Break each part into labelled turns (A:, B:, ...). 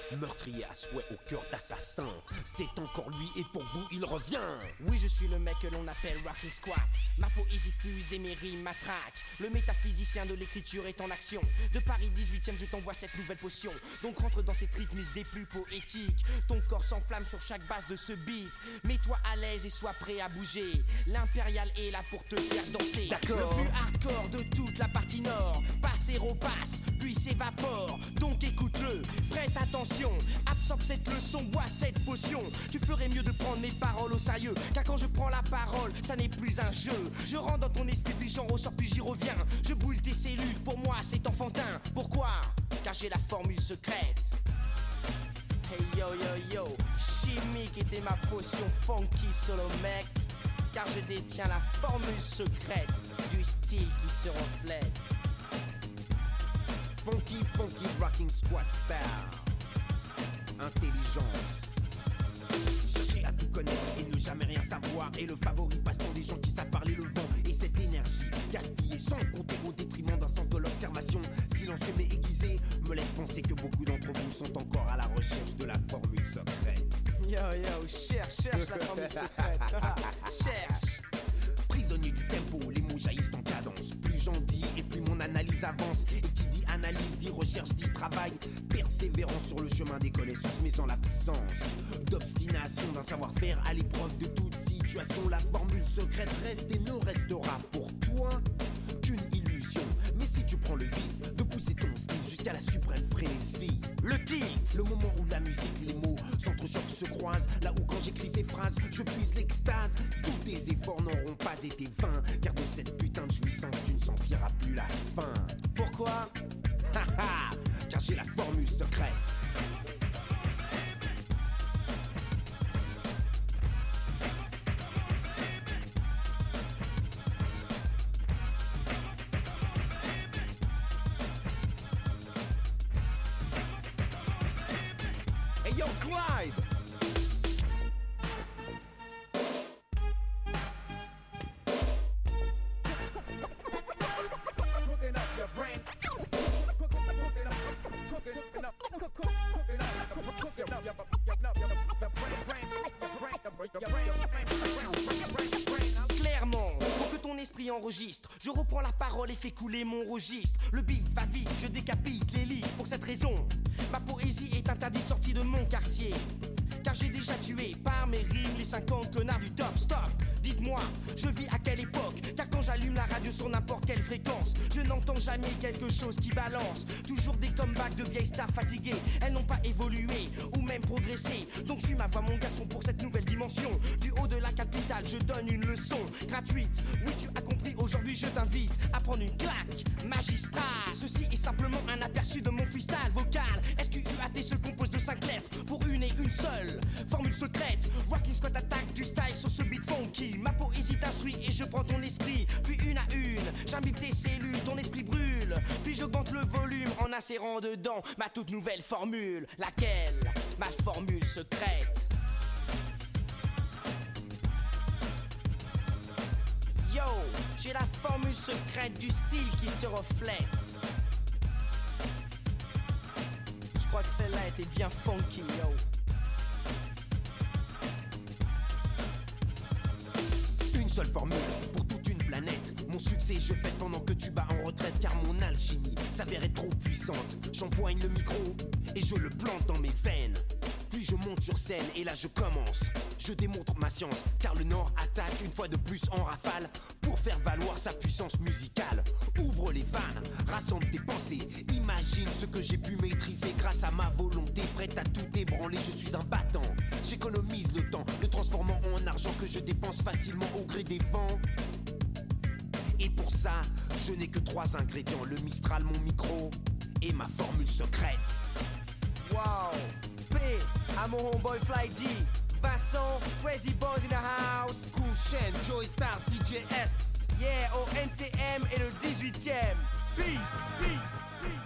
A: Meurtrier à souhait au cœur d'assassin. C'est encore lui et pour vous il revient.
B: Oui, je suis le mec que l'on appelle Rocking Squat. Ma poésie fuse et mes rimes m'attraquent. Le métaphysicien de l'écriture est en action. De Paris 18ème, je t'envoie cette nouvelle potion. Donc rentre dans cette rythmique des plus poétiques. Ton corps s'enflamme sur chaque base de ce beat. Mets-toi à l'aise et sois prêt à bouger. L'impérial est là pour te faire danser.
A: D'accord.
B: Le plus hardcore de toute la partie nord. Passe et repasse, puis s'évapore. Donc écoute-le, prête attention. Absorbe cette leçon, bois cette potion. Tu ferais mieux de prendre mes paroles au sérieux. Car quand je prends la parole, ça n'est plus un jeu. Je rentre dans ton esprit, puis j'en ressors, puis j'y reviens. Je boule tes cellules, pour moi c'est enfantin. Pourquoi? Car j'ai la formule secrète. Hey yo yo yo, chimique était ma potion funky solo mec. Car je détiens la formule secrète du style qui se reflète.
A: Funky, funky, rocking squat style. Intelligence. Chercher à tout connaître et ne jamais rien savoir. Et le favori passe-temps des gens qui savent parler le vent. Et cette énergie gaspillée sans compter au détriment d'un sens de l'observation silencieux mais aiguisé me laisse penser que beaucoup d'entre vous sont encore à la recherche de la formule secrète.
B: Yo yo, cherche la formule secrète. Cherche.
A: Prisonnier du tempo, les mots jaillissent en cadence. Plus j'en dis et plus mon analyse avance. Et qui dit analyse, dit recherche, dit travail. Persévérant sur le chemin des connaissances, mais en l'absence d'obstination d'un savoir-faire à l'épreuve de toute situation. La formule secrète reste et ne restera pour toi qu'une illusion. Mais si tu prends le vice de pousser ton style jusqu'à la suprême frénésie. Le titre, le moment où la musique, les mots s'entrechoquent, se croisent. Là où quand j'écris ces phrases, je puise l'extase. Tous tes efforts n'auront pas été vains. Car de cette putain de jouissance, tu ne sentiras plus la fin.
B: Pourquoi?
A: Haha, car j'ai la formule secrète. Hey yo, Clyde!
B: Clairement, pour que ton esprit enregistre, je reprends la parole et fais couler mon registre. Le beat va vite, je décapite les lits. Pour cette raison, ma poésie est interdite sortie de mon quartier. Car j'ai déjà tué par mes rimes les 50 connards du top. Stop, dites-moi, je vis à quelle époque? Car quand j'allume la radio sur n'importe quelle fréquence, je n'entends jamais quelque chose qui balance. Toujours des comebacks de vieilles stars fatiguées. Elles n'ont pas évolué ou même progressé. Donc suis ma voix mon garçon pour cette nouvelle dimension. Du haut de la capitale je donne une leçon gratuite. Oui tu as compris, aujourd'hui je t'invite à prendre une claque magistrale. Ceci est simplement un aperçu de mon freestyle vocal. SQUAT se compose de 5 lettres pour une et une seule formule secrète. Rocking Squat attaque du style sur ce beat funky. Ma poésie t'instruit et je prends ton esprit. Puis une à une, j'imbibe tes cellules, ton esprit brûle. Puis j'augmente le volume en insérant dedans ma toute nouvelle formule. Laquelle? Ma formule secrète. Yo, j'ai la formule secrète du style qui se reflète. Je crois que celle-là était bien funky, yo.
A: Une seule formule pour toute une planète. Mon succès je fête pendant que tu bats en retraite. Car mon alchimie s'avère être trop puissante. J'empoigne le micro et je le plante dans mes veines. Puis je monte sur scène et là je commence. Je démontre ma science car le Nord attaque une fois de plus en rafale. Pour faire valoir sa puissance musicale. Ouvre les vannes, rassemble tes pensées. Imagine ce que j'ai pu maîtriser grâce à ma volonté. Prête à tout ébranler, je suis un battant. J'économise le temps, le transformant en argent que je dépense facilement au gré des vents. Et pour ça, je n'ai que 3 ingrédients. Le Mistral, mon micro et ma formule secrète.
B: Wow, P à mon homeboy Fly D, Vincent, Crazy Boys in the house,
A: Cool Shen, Joey Star, DJ S.
B: Yeah, au NTM et le 18ème. Peace, peace.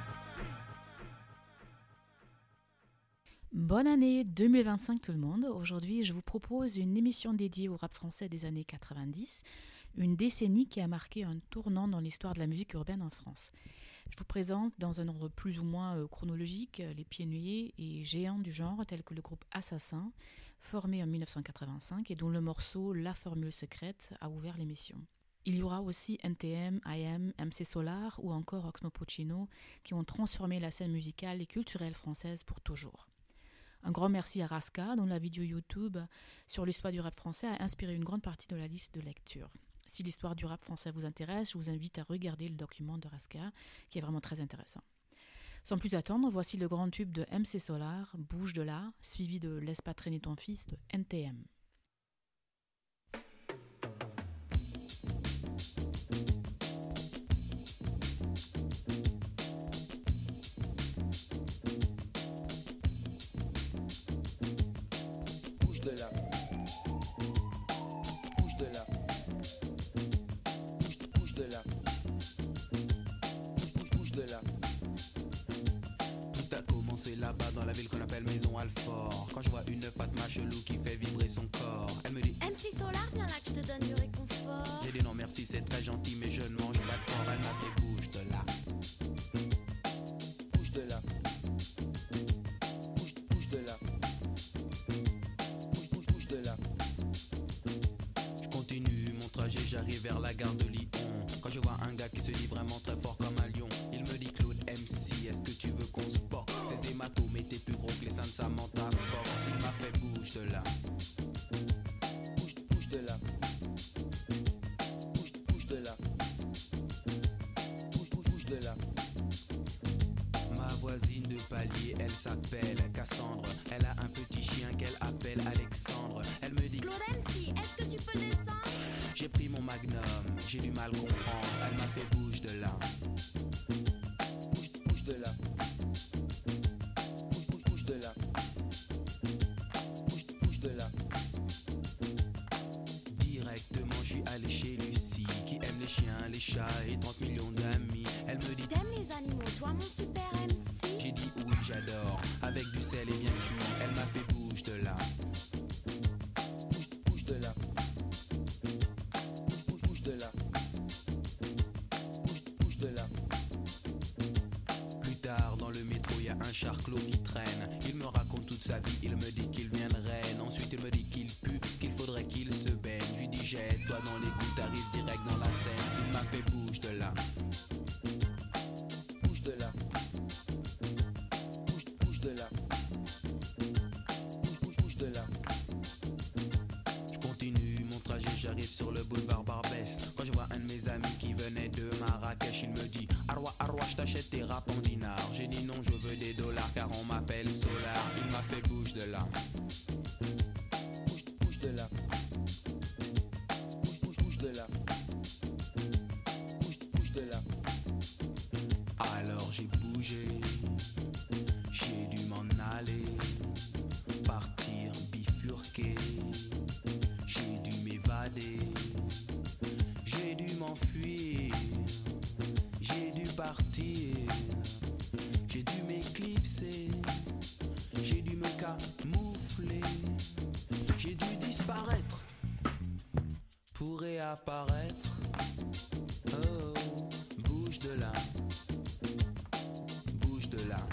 C: Bonne année 2025 tout le monde. Aujourd'hui, je vous propose une émission dédiée au rap français des années 90, une décennie qui a marqué un tournant dans l'histoire de la musique urbaine en France. Je vous présente dans un ordre plus ou moins chronologique les pionniers et géants du genre tels que le groupe Assassin, formé en 1985 et dont le morceau La Formule Secrète a ouvert l'émission. Il y aura aussi NTM, IM, MC Solar ou encore Oxmo Puccino qui ont transformé la scène musicale et culturelle française pour toujours. Un grand merci à Raska, dont la vidéo YouTube sur l'histoire du rap français a inspiré une grande partie de la liste de lecture. Si l'histoire du rap français vous intéresse, je vous invite à regarder le document de Raska, qui est vraiment très intéressant. Sans plus attendre, voici le grand tube de MC Solar, Bouge de là, suivi de Laisse pas traîner ton fils de NTM.
D: Là-bas dans la ville qu'on appelle Maison Alfort, quand je vois une Fatma chelou qui fait vibrer son corps, elle me dit
E: MC Solar, viens là que je te donne du réconfort.
D: J'ai dit non merci, c'est très gentil mais je ne mange pas de porc. Elle m'a fait bouge de là. Bouge de là. Bouge de là. Bouge de là. Je continue mon trajet, j'arrive vers la gare de Lyon. Quand je vois un gars qui se dit vraiment très fort comme un lion, il me dit Claude MC, est-ce que tu veux qu'on se boxe? Ces hématomes étaient plus gros que les seins de Samantha Fox. Il m'a fait bouge de là. Bouge de là. Bouge de là. Bouge de là. Ma voisine de palier, elle s'appelle Cassandre. Elle a un petit chien qu'elle appelle Alexandre. Elle me dit
E: Claude MC, est-ce que tu peux descendre?
D: J'ai pris mon magnum, j'ai du mal comprendre. Elle m'a fait bouge de là. Bouge de là. Bouge de là. Bouge de là. Directement, je suis allé chez Lucie, qui aime les chiens, les chats et 30 millions d'amis. Elle me dit
E: t'aimes les animaux, toi mon super MC?
D: J'ai dit oui, j'adore, avec du sel et bien cuit. Elle m'a fait bouge de là. Bouge de là. Bouge de là. Bouge de là. Plus tard dans le métro y a un charclot qui traîne. Il me raconte toute sa vie, il me dit qu'il vient de Rennes. Ensuite il me dit qu'il pue, qu'il faudrait qu'il se baigne. Je lui dis jette-toi dans les gouttes, t'arrives direct dans la Seine. Il m'a fait bouge de là. Bouge de là. Bouge de là. Bouge de là. Je continue mon trajet, j'arrive sur le boulevard Barbès. Quand je vois un de mes amis qui venait de Marrakech, il me dit Arwa, je t'achète tes rap en dinars. J'ai dit non, je veux des dollars car on m'appelle Solar. Il m'a fait bouge de là. Bouge de là. Bouge de là. Bouge de là. Alors j'ai bougé, j'ai dû m'en aller, partir bifurquer. J'ai dû m'évader, j'ai dû m'enfuir, j'ai dû partir, j'ai dû m'éclipser, j'ai dû me camoufler, j'ai dû disparaître pour réapparaître. Oh, bouge de là, bouge de là.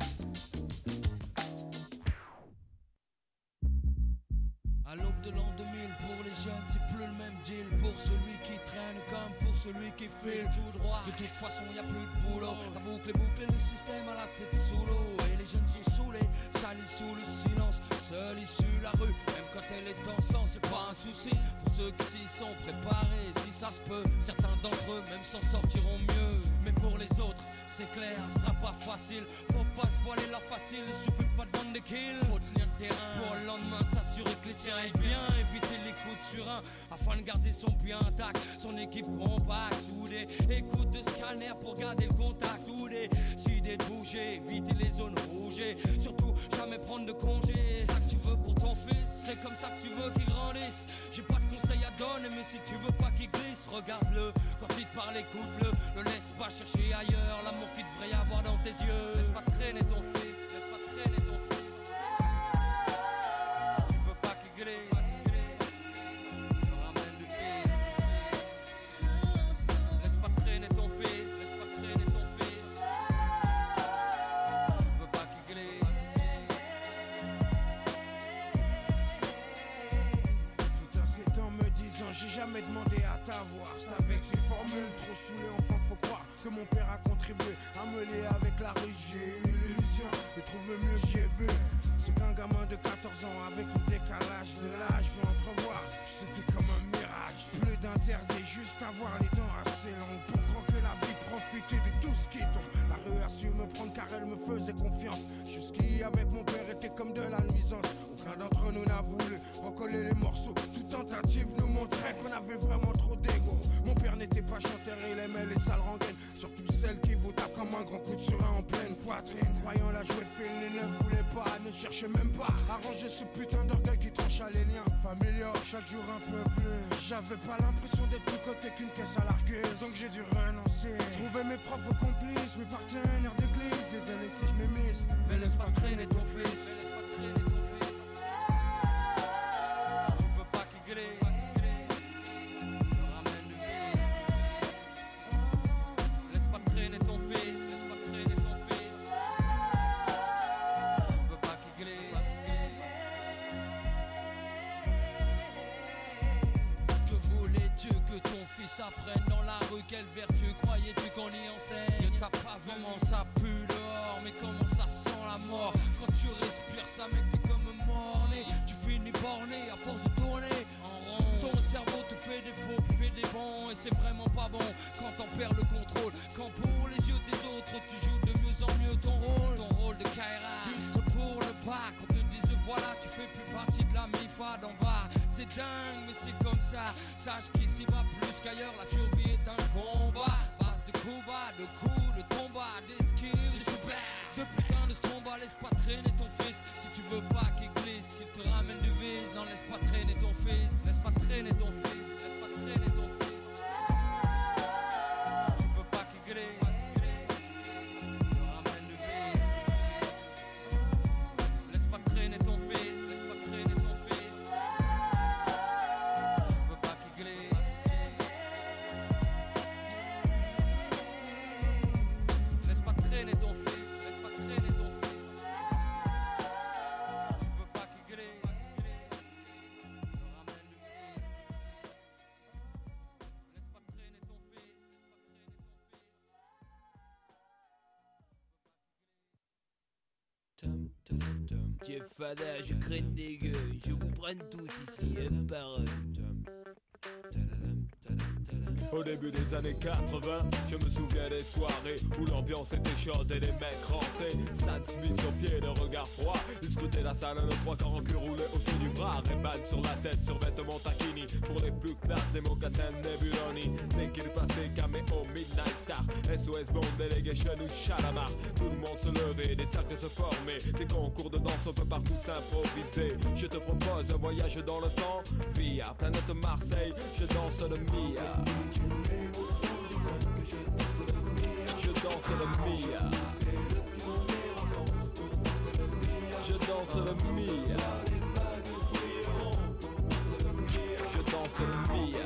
F: À l'aube de l'an 2000, pour les jeunes, c'est plus le même deal. Pour celui qui traîne comme pour celui qui file tout droit. De toute façon, y a plus de boulot. La boucle est bouclée, le système à la tête sous l'eau. Et les jeunes sont saoulés, salis sous le silence. Seule issue la rue, même quand elle est en sang, c'est pas un souci. Pour ceux qui s'y sont préparés, si ça se peut, certains d'entre eux même s'en sortiront mieux. Mais pour les autres, c'est clair, ce sera pas facile. Faut pas se voiler la facile, il suffit pas de vendre des kills. Faut tenir le terrain pour le lendemain s'assurer que les siens aillent bien. Éviter les coups de surin afin de garder son pied intact. Son équipe compacte, soudée. Écoute de scanner pour garder le contact. Ou décider de bouger, éviter les zones rouges. Surtout jamais prendre de congé. C'est ça que tu veux pour ton fils, c'est comme ça que tu veux qu'il grandisse. J'ai pas de conseils à donner, mais si tu veux pas qu'il glisse, regarde-le. Quand il te parle, écoute-le. Ne laisse pas chercher ailleurs l'amour qu'il devrait y avoir dans tes yeux. Laisse pas traîner ton fils, laisse pas traîner ton fils. Si tu veux pas qu'il glisse, ramène du fils. Laisse pas traîner ton fils, laisse pas traîner ton fils.
G: ces formules, trop saoulé, enfin faut croire que mon père a contribué à me lier avec la rue. J'ai eu l'illusion de trouver mieux, j'y ai vu. C'est qu'un gamin de 14 ans avec le décalage de l'âge peut entrevoir. C'était comme un mirage, plus d'interdit, juste avoir les dents assez longues pour croquer la vie, profiter de tout ce qui tombe. La rue a su me prendre car elle me faisait confiance. Jusqu'y avec mon père était comme de la nuisance. Aucun d'entre nous n'a voulu recoller les morceaux. Toute tentative nous montrait qu'on avait vraiment trop d'ego. Mon père n'était pas chanteur, il aimait les sales rengaines, surtout celles qui vous tapent comme un grand coup de surin en pleine poitrine. Croyant la jouer fine, il ne voulait pas, ne cherchait même pas à ranger ce putain d'orgueil qui tranche à les liens familiaux. Chaque jour un peu plus, j'avais pas l'impression d'être plus coté qu'une caisse à largueuse. Donc j'ai dû renoncer, trouver mes propres complices, mes partenaires d'église. Désolé si je m'émisse,
F: mais laisse pas traîner ton fils. Si tu veux pas qu'il glisse, ramène du vice. Laisse pas traîner ton fils. Laisse pas traîner ton fils. Si tu veux pas qu'il glisse. Que voulais-tu que ton fils apprenne dans la rue? Quelle vertu croyais-tu qu'on y enseigne? T'as pas vraiment, ça pue dehors, mais comment ça sent la mort? Quand tu respires ça mec t'es comme mort-né. Tu finis borné à force de tourner en rond. Ton cerveau te fait des faux, puis fait des bons. Et c'est vraiment pas bon quand t'en perds le contrôle. Quand pour les yeux des autres tu joues de mieux en mieux ton rôle de Kaira. Juste pour le pas, quand te disent voilà tu fais plus partie de la MIFA d'en bas. C'est dingue mais c'est comme ça. Sache qu'ici va plus qu'ailleurs, la survie est un combat. Base de coups bas, de coups, de combats, d'esquives, de super. Ce putain de stromba, laisse pas traîner ton fils. Si tu veux pas qu'il glisse, qu'il te ramène du vice. Non, laisse pas traîner ton fils. Laisse pas traîner ton fils. Laisse pas traîner ton fils. Si tu veux pas qu'il glisse, te ramène du vice. Laisse pas traîner ton fils. Laisse pas traîner ton fils. Si tu veux pas qu'il glisse. Laisse pas traîner ton fils. Laisse pas traîner ton fils. Si tu veux pas qu'il glisse, te ramène du vice. Laisse pas traîner ton fils.
H: Jeff Fada, je craigne des gueux, je vous prenne tous ici, un par un.
I: Au début des années 80, je me souviens des soirées où l'ambiance était chaude et les mecs rentraient. Stan Smith sur pied, le regard froid. Ils scrutaient la salle, le 3 quarts en cul roulé autour du bras. Ray-Ban sur la tête, sur vêtements taquini. Pour les plus classes, des mocassins Nebuloni. Dès qu'il passait, caméo, Midnight Star, SOS Bond, Delegation ou Chalamar. Tout le monde se levait, des cercles se formaient. Des concours de danse, on peut partout s'improviser. Je te propose un voyage dans le temps via planète Marseille, je danse le Mia. Je danse le Mia. Je danse le Mia. Je danse le Mia.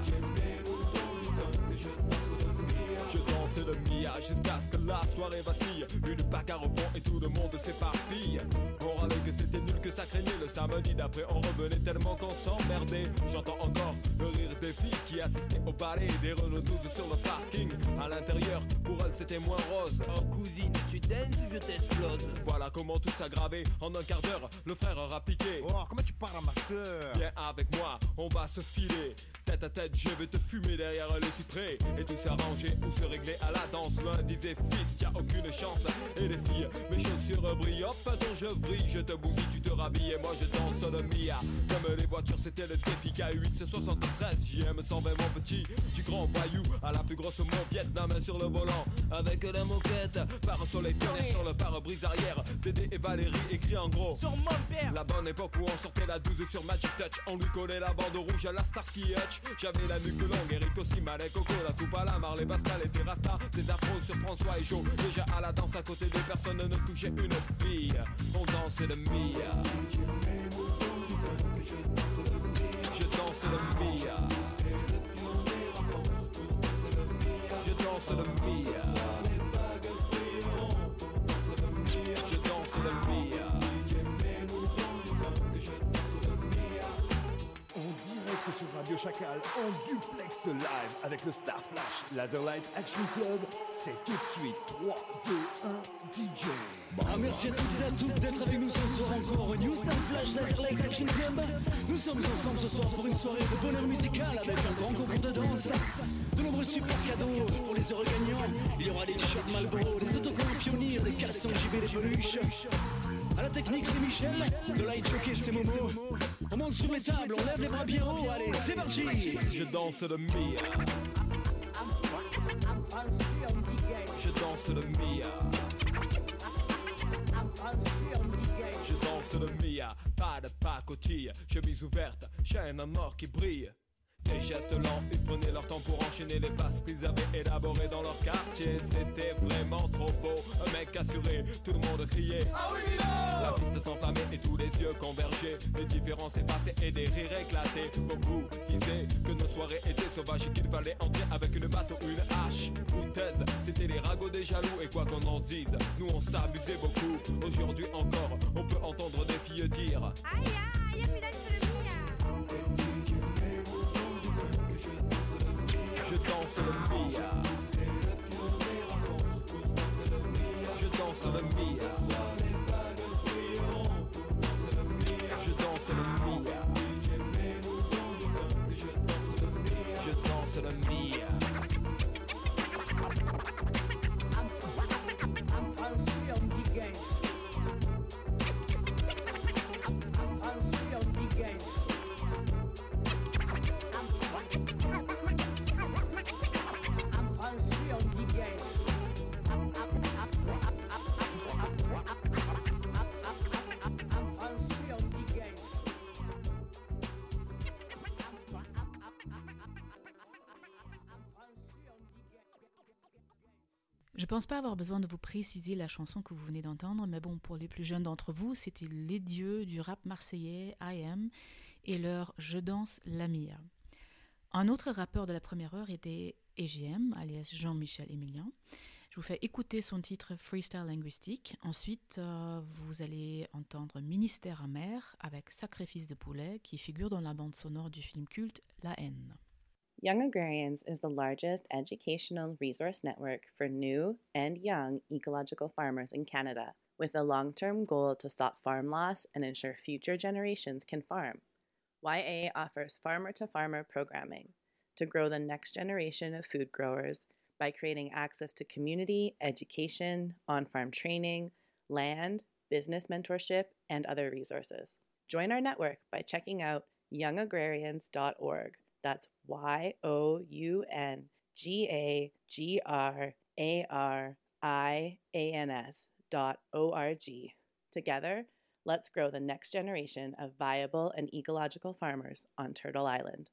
I: Je danse le Mia jusqu'à ce que la soirée vacille. Une bagarre au fond et tout le monde s'éparpille. On râlait que c'était nul, que ça craignait. Le samedi d'après on revenait tellement qu'on s'emmerdait. J'entends encore le rire des filles qui assistaient au ballet. Des Renault 12 sur le parking. À l'intérieur, pour elles c'était moins rose.
H: Oh cousine, tu danses ou je t'explose?
I: Voilà comment tout s'aggravait. En un quart d'heure, le frère aura piqué.
J: Oh, comment tu parles à ma soeur?
I: Viens avec moi, on va se filer. Tête à tête, je vais te fumer derrière les cyprès. Et tout s'arranger ou se régler à la danse. L'un disait fils, y'a aucune chance. Et les filles, mes chaussures brillent. Hop, attends, je brille, je te bousille, tu te rhabilles. Et moi je danse le Mia. Comme les voitures, c'était le défi. K8, c'est 73, JM 120 mon petit. Du grand voyou à la plus grosse mauviette. La main sur le volant, avec la moquette. Pare-soleil pionnier sur le pare-brise arrière. Dédé et Valérie écrit en gros
H: sur mon père.
I: La bonne époque où on sortait la 12 sur Magic Touch. On lui collait la bande rouge à la Starsky Hutch. J'avais la nuque longue, Eric aussi, Malek, Coco, la coupe à la Marley, Pascal et Terrasta. Des afros sur François et Joe. Déjà à la danse à côté des personnes ne touchaient une bille. On dansait le Mia. Je danse le Mia. Je danse le Mia. Je danse le Mia.
G: On dirait que sur Radio
J: Radio Chacal en duplex live avec le Star Flash Laserlight Action Club. C'est tout de suite 3, 2, 1, DJ.
K: Merci à toutes et à toutes d'être avec nous ce soir encore au New Star Flash Laserlight Action Club. Nous sommes ensemble ce soir pour une soirée de bonheur musical avec un grand concours de danse, de nombreux super cadeaux pour les heureux gagnants. Il y aura des shots Marlboro, des autocollants Pionnier, des cassons JB, des peluches. À la technique c'est Michel, de light jockey c'est Momo. On monte sur les tables, on lève les bras bien haut, allez c'est parti.
I: Je danse le Mia. Je danse le Mia. Je danse le Mia, pas de pacotille, chemise ouverte, chaîne en or qui brille. Des gestes lents, ils prenaient leur temps pour enchaîner les passes qu'ils avaient élaborées dans leur quartier. C'était vraiment trop beau, un mec assuré, tout le monde criait ah oui Milo. La piste s'enflammait et tous les yeux convergeaient, les différences effacées et des rires éclatés. Beaucoup disaient que nos soirées étaient sauvages et qu'il fallait entrer avec une batte ou une hache. Foutaise, c'était les ragots des jaloux et quoi qu'on en dise, nous on s'amusait beaucoup. Aujourd'hui encore, on peut entendre des filles dire aïe aïe, y'a plus d'être sur le Mia. Je danse le Mia. Je danse le Mia. Je danse le Mia. Je danse le Mia.
C: Je pense pas avoir besoin de vous préciser la chanson que vous venez d'entendre, mais bon, pour les plus jeunes d'entre vous, c'était les dieux du rap marseillais, I.M, et leur Je danse la Mia. Un autre rappeur de la première heure était EGM, alias Jean-Michel Emilien. Je vous fais écouter son titre Freestyle linguistique. Ensuite, vous allez entendre Ministère amer avec Sacrifice de poulet, qui figure dans la bande sonore du film culte La Haine.
L: Young Agrarians is the largest educational resource network for new and young ecological farmers in Canada, with a long-term goal to stop farm loss and ensure future generations can farm. YA offers farmer-to-farmer programming to grow the next generation of food growers by creating access to community, education, on-farm training, land, business mentorship, and other resources. Join our network by checking out youngagrarians.org. That's youngagrarians.org. Together, let's grow the next generation of viable and ecological farmers on Turtle Island.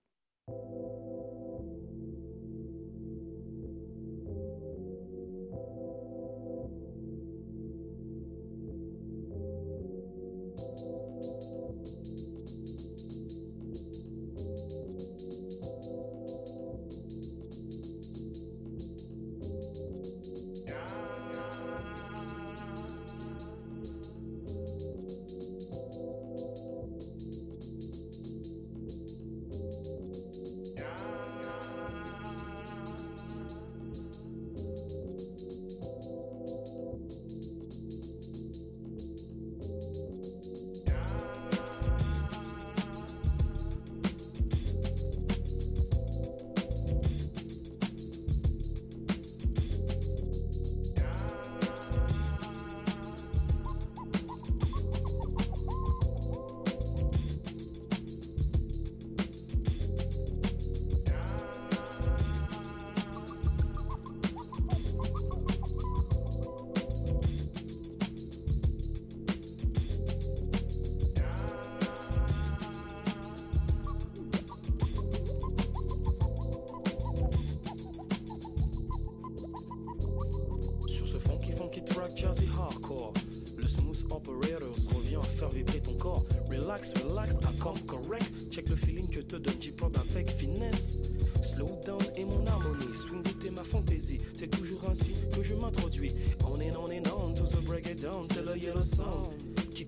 K: Jersey hardcore. Le smooth operators revient à faire vibrer ton corps. Relax, accord correct. Check le feeling que te donne J-pop avec finesse. Slow down et mon harmonie. Swing beat et ma fantaisie. C'est toujours ainsi que je m'introduis. On and on to the break it down. C'est le yellow sound qui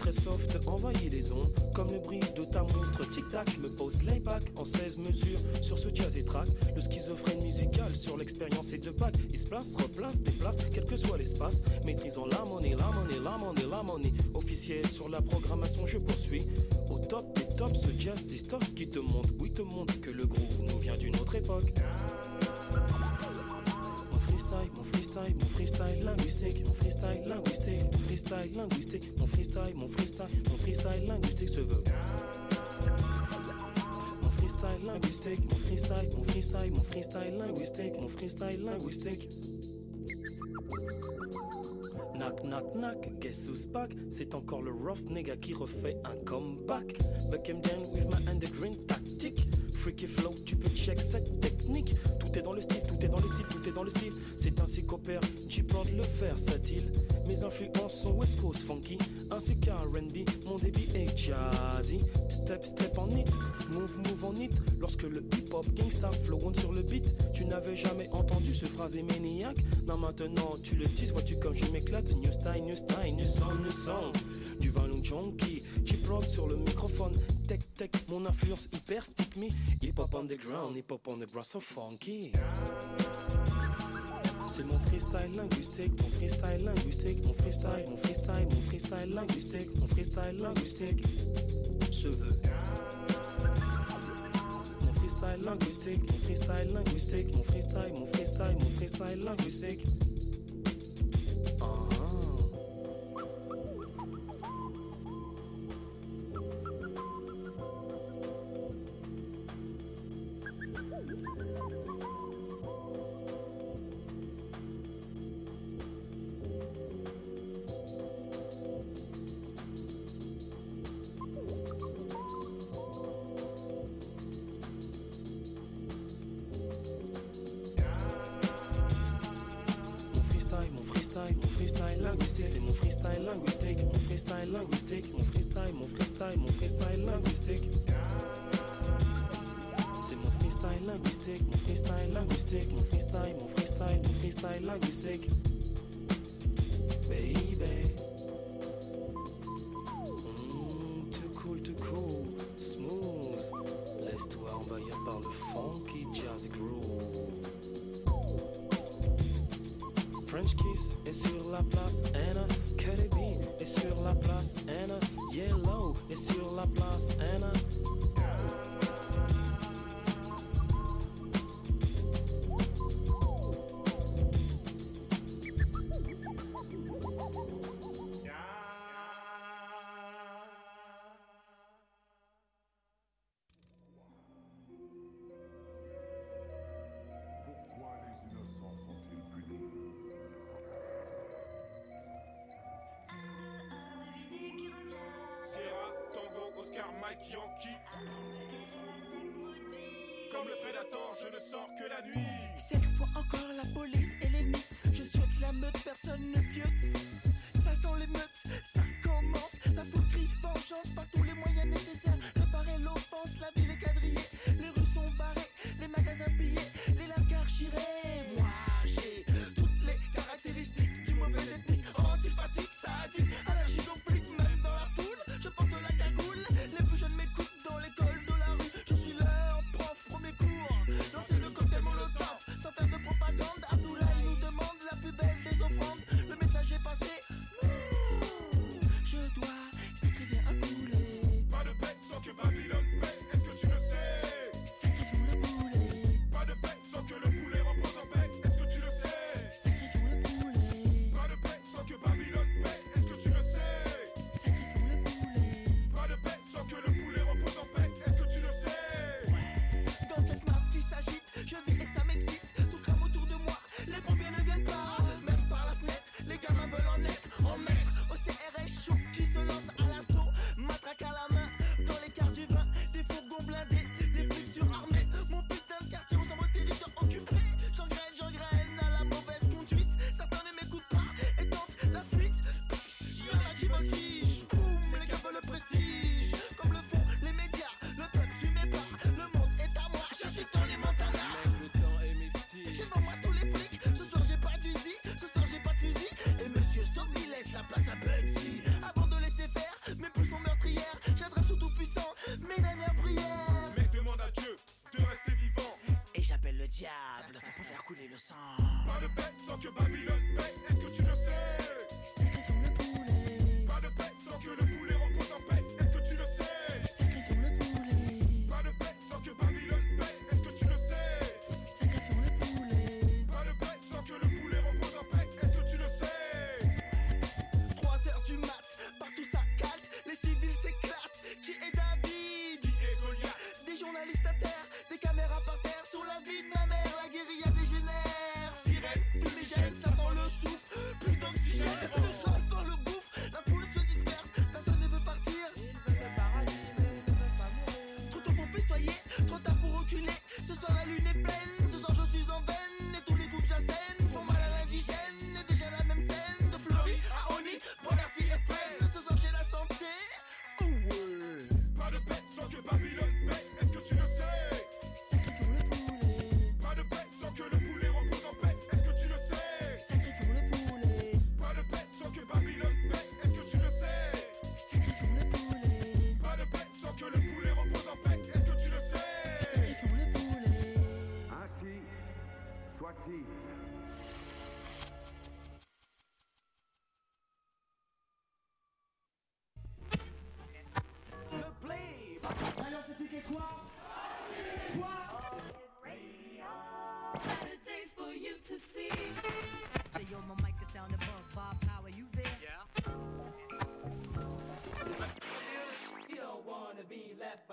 M: très soft, envahit les ondes. Comme le bruit de ta montre, tic-tac, me pose layback en 16 mesures sur ce jazz et track. Le schizophrène musical sur l'expérience et de bac. Il se place, replace, déplace, quel que soit l'espace. Maîtrisant la monnaie, la monnaie, la monnaie, la monnaie. Officiel sur la programmation, je poursuis. Au top des tops, ce jazz, c'est stuff qui te montre, oui, te montre que le groove nous vient d'une autre époque. Mon freestyle, mon freestyle linguistique, mon freestyle linguistique, mon freestyle linguistique, mon freestyle linguistique se veut. Mon freestyle linguistique, mon freestyle linguistique, mon freestyle linguistique. Knock, knock, knock, guess who's back? C'est encore le rough nigga qui refait un comeback. Back him down with my underground tactique. Freaky flow, tu peux check cette technique. Tout est dans le style, tout est dans le style, tout est dans le style. C'est ainsi qu'opère G-Prod le versatile. Mes influences sont West Coast funky, ainsi qu'R&B, mon débit est jazzy. Step, step en it, move, move en it. Lorsque le hip-hop gangsta flow on sur le beat, tu n'avais jamais entendu ce phrasé maniaque. Non, maintenant tu le dis, vois-tu comme je m'éclate. New style, new style, new sound, new sound. Du Valon Junkie, G-Prod sur le microphone. Tech, tech, mon influence hyper stick me. Hip-hop underground, hip-hop on the brass so funky. C'est mon freestyle linguistique, mon freestyle linguistique, mon freestyle, mon freestyle, mon freestyle linguistique, mon freestyle linguistique se veut. Mon freestyle linguistique, mon freestyle linguistique, mon freestyle, mon freestyle, mon freestyle linguistique. C'est mon freestyle linguistique, mon freestyle linguistique, mon freestyle, mon freestyle, mon freestyle linguistique. C'est mon freestyle linguistique, mon freestyle linguistique, mon freestyle, mon freestyle, mon freestyle linguistique. Baby. Too cool, smooth. Laisse-toi envahir par le funky jazzy groove. French Kiss est sur la place, Anna. Cardi B est sur la place, Anna. Yellow est sur la place, Anna.
N: Comme le prédateur, je ne sors que la nuit. Cette fois encore la police et l'ennemi. Je souhaite la meute, personne ne piote. Ça sent l'émeute, ça commence. La foule crie vengeance par tous les moyens nécessaires. Réparer l'offense, la ville est quadrillée. Les rues sont barrées, les magasins pillés, les lascars chirés. Moi j'ai toutes les caractéristiques du mauvais ethnique. Antipathique, sadique, allergique au flic. Même dans la foule, je porte la cagoule. Les plus jeunes m'écoutent dans l'école de la rue. Je suis leur prof, premier cours. Lancer le cocktail molotov, sans faire de propagande. Abdoulaye nous demande la plus belle des offrandes. Le message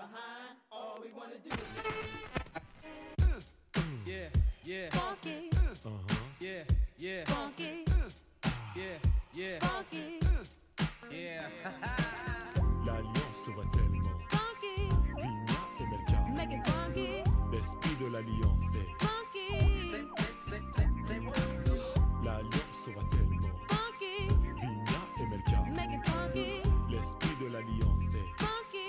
O: behind. All we wanna do is
F: yeah, yeah.
O: Funky.
F: Yeah, yeah.
O: Funky.
F: Yeah, yeah.
O: Funky.
F: Yeah.
J: L'alliance va tellement.
O: Funky.
J: Vigna et Melka.
O: Make it funky.
J: L'esprit de l'alliance est.
O: Funky.
J: L'alliance va tellement.
O: Funky.
J: Vigna et Melka.
O: Make it funky.
J: L'esprit de l'alliance est.
O: Funky.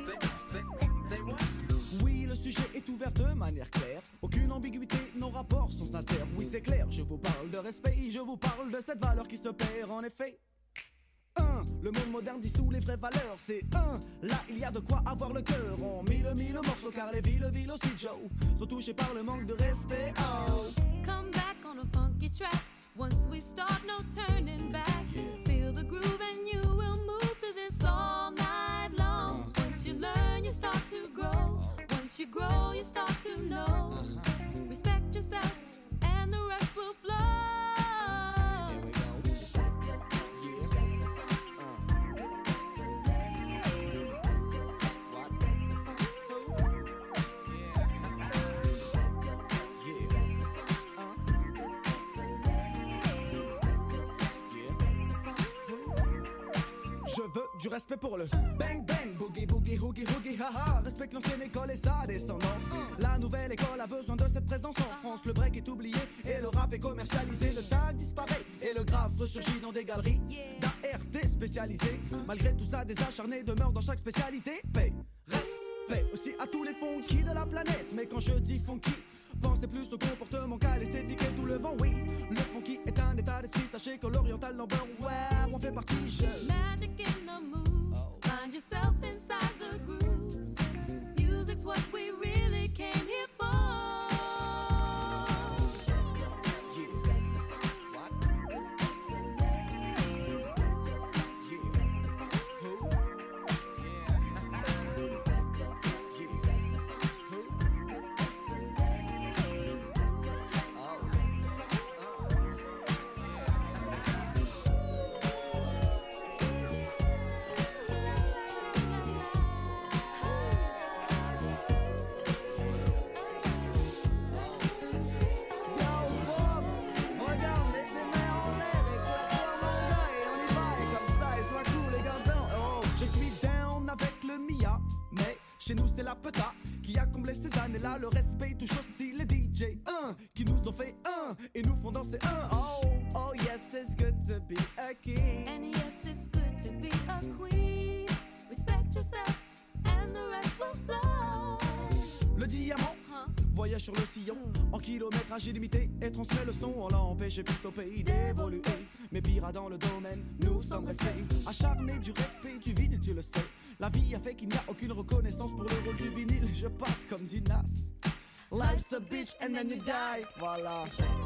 K: Oui, le sujet est ouvert de manière claire. Aucune ambiguïté, nos rapports sont sincères. Oui, c'est clair, je vous parle de respect, je vous parle de cette valeur qui se perd en effet. Le monde moderne dissout les vraies valeurs. C'est là il y a de quoi avoir le cœur. En mille morceaux car les villes aussi Joe sont touchés par le manque de respect. Oh.
O: Come back on a funky track. Once we start, no turning back. Feel the groove and you will move to this all night long. Once you learn, you start to grow. Once you grow, you start to know. Respect yourself and the rest will flow.
K: Je veux du respect pour le bang bang, boogie boogie, hoogie hoogie, haha. Respecte l'ancienne école et sa descendance. La nouvelle école a besoin de cette présence en France. Le break est oublié et le rap est commercialisé. Le tag disparaît et le graphe ressurgit dans des galeries d'ART spécialisées. Malgré tout ça, des acharnés demeurent dans chaque spécialité. Paix, respect aussi à tous les funky de la planète. Mais quand je dis funky, pensez plus au comportement qu'à l'esthétique et tout le vent, oui. Le funky est un état d'esprit, sachez que l'oriental number, ouais, on fait partie.
O: Magic in the moves, find yourself inside the grooves. Music's what we really came here for.
K: Chez nous c'est la peta qui a comblé ces années-là. Le respect touche aussi les DJ qui nous ont fait et nous font danser Oh yes, it's good to be a king.
O: And yes, it's good to be a queen. Respect yourself and the rest will flow.
K: Le diamant voyage sur le sillon en kilométrage illimité et transmet le son. On l'a empêché plus au pays d'évoluer. Mais pire dans le domaine, nous sommes restés acharnés du respect du vinyle, tu le sais. La vie a fait qu'il n'y a aucune reconnaissance pour le rôle du vinyle. Je passe comme dit Nas. Life's a bitch and then you die. Voilà.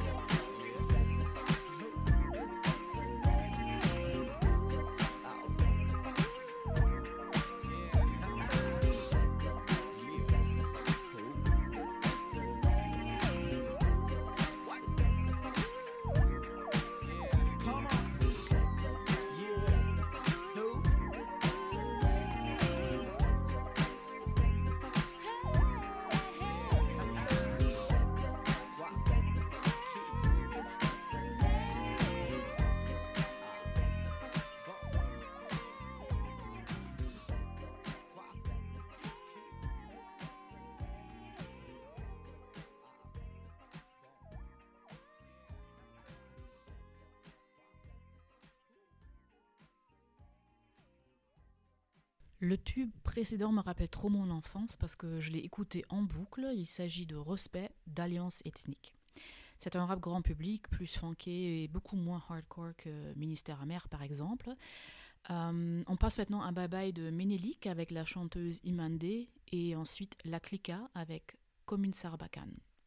C: Le tube précédent me rappelle trop mon enfance parce que je l'ai écouté en boucle. Il s'agit de Respect d'Alliance Ethnique. C'est un rap grand public, plus funké et beaucoup moins hardcore que Ministère Amer par exemple. On passe maintenant à Bye Bye de Ménélique avec la chanteuse Imandé et ensuite La Clica avec Commune Sarbacane.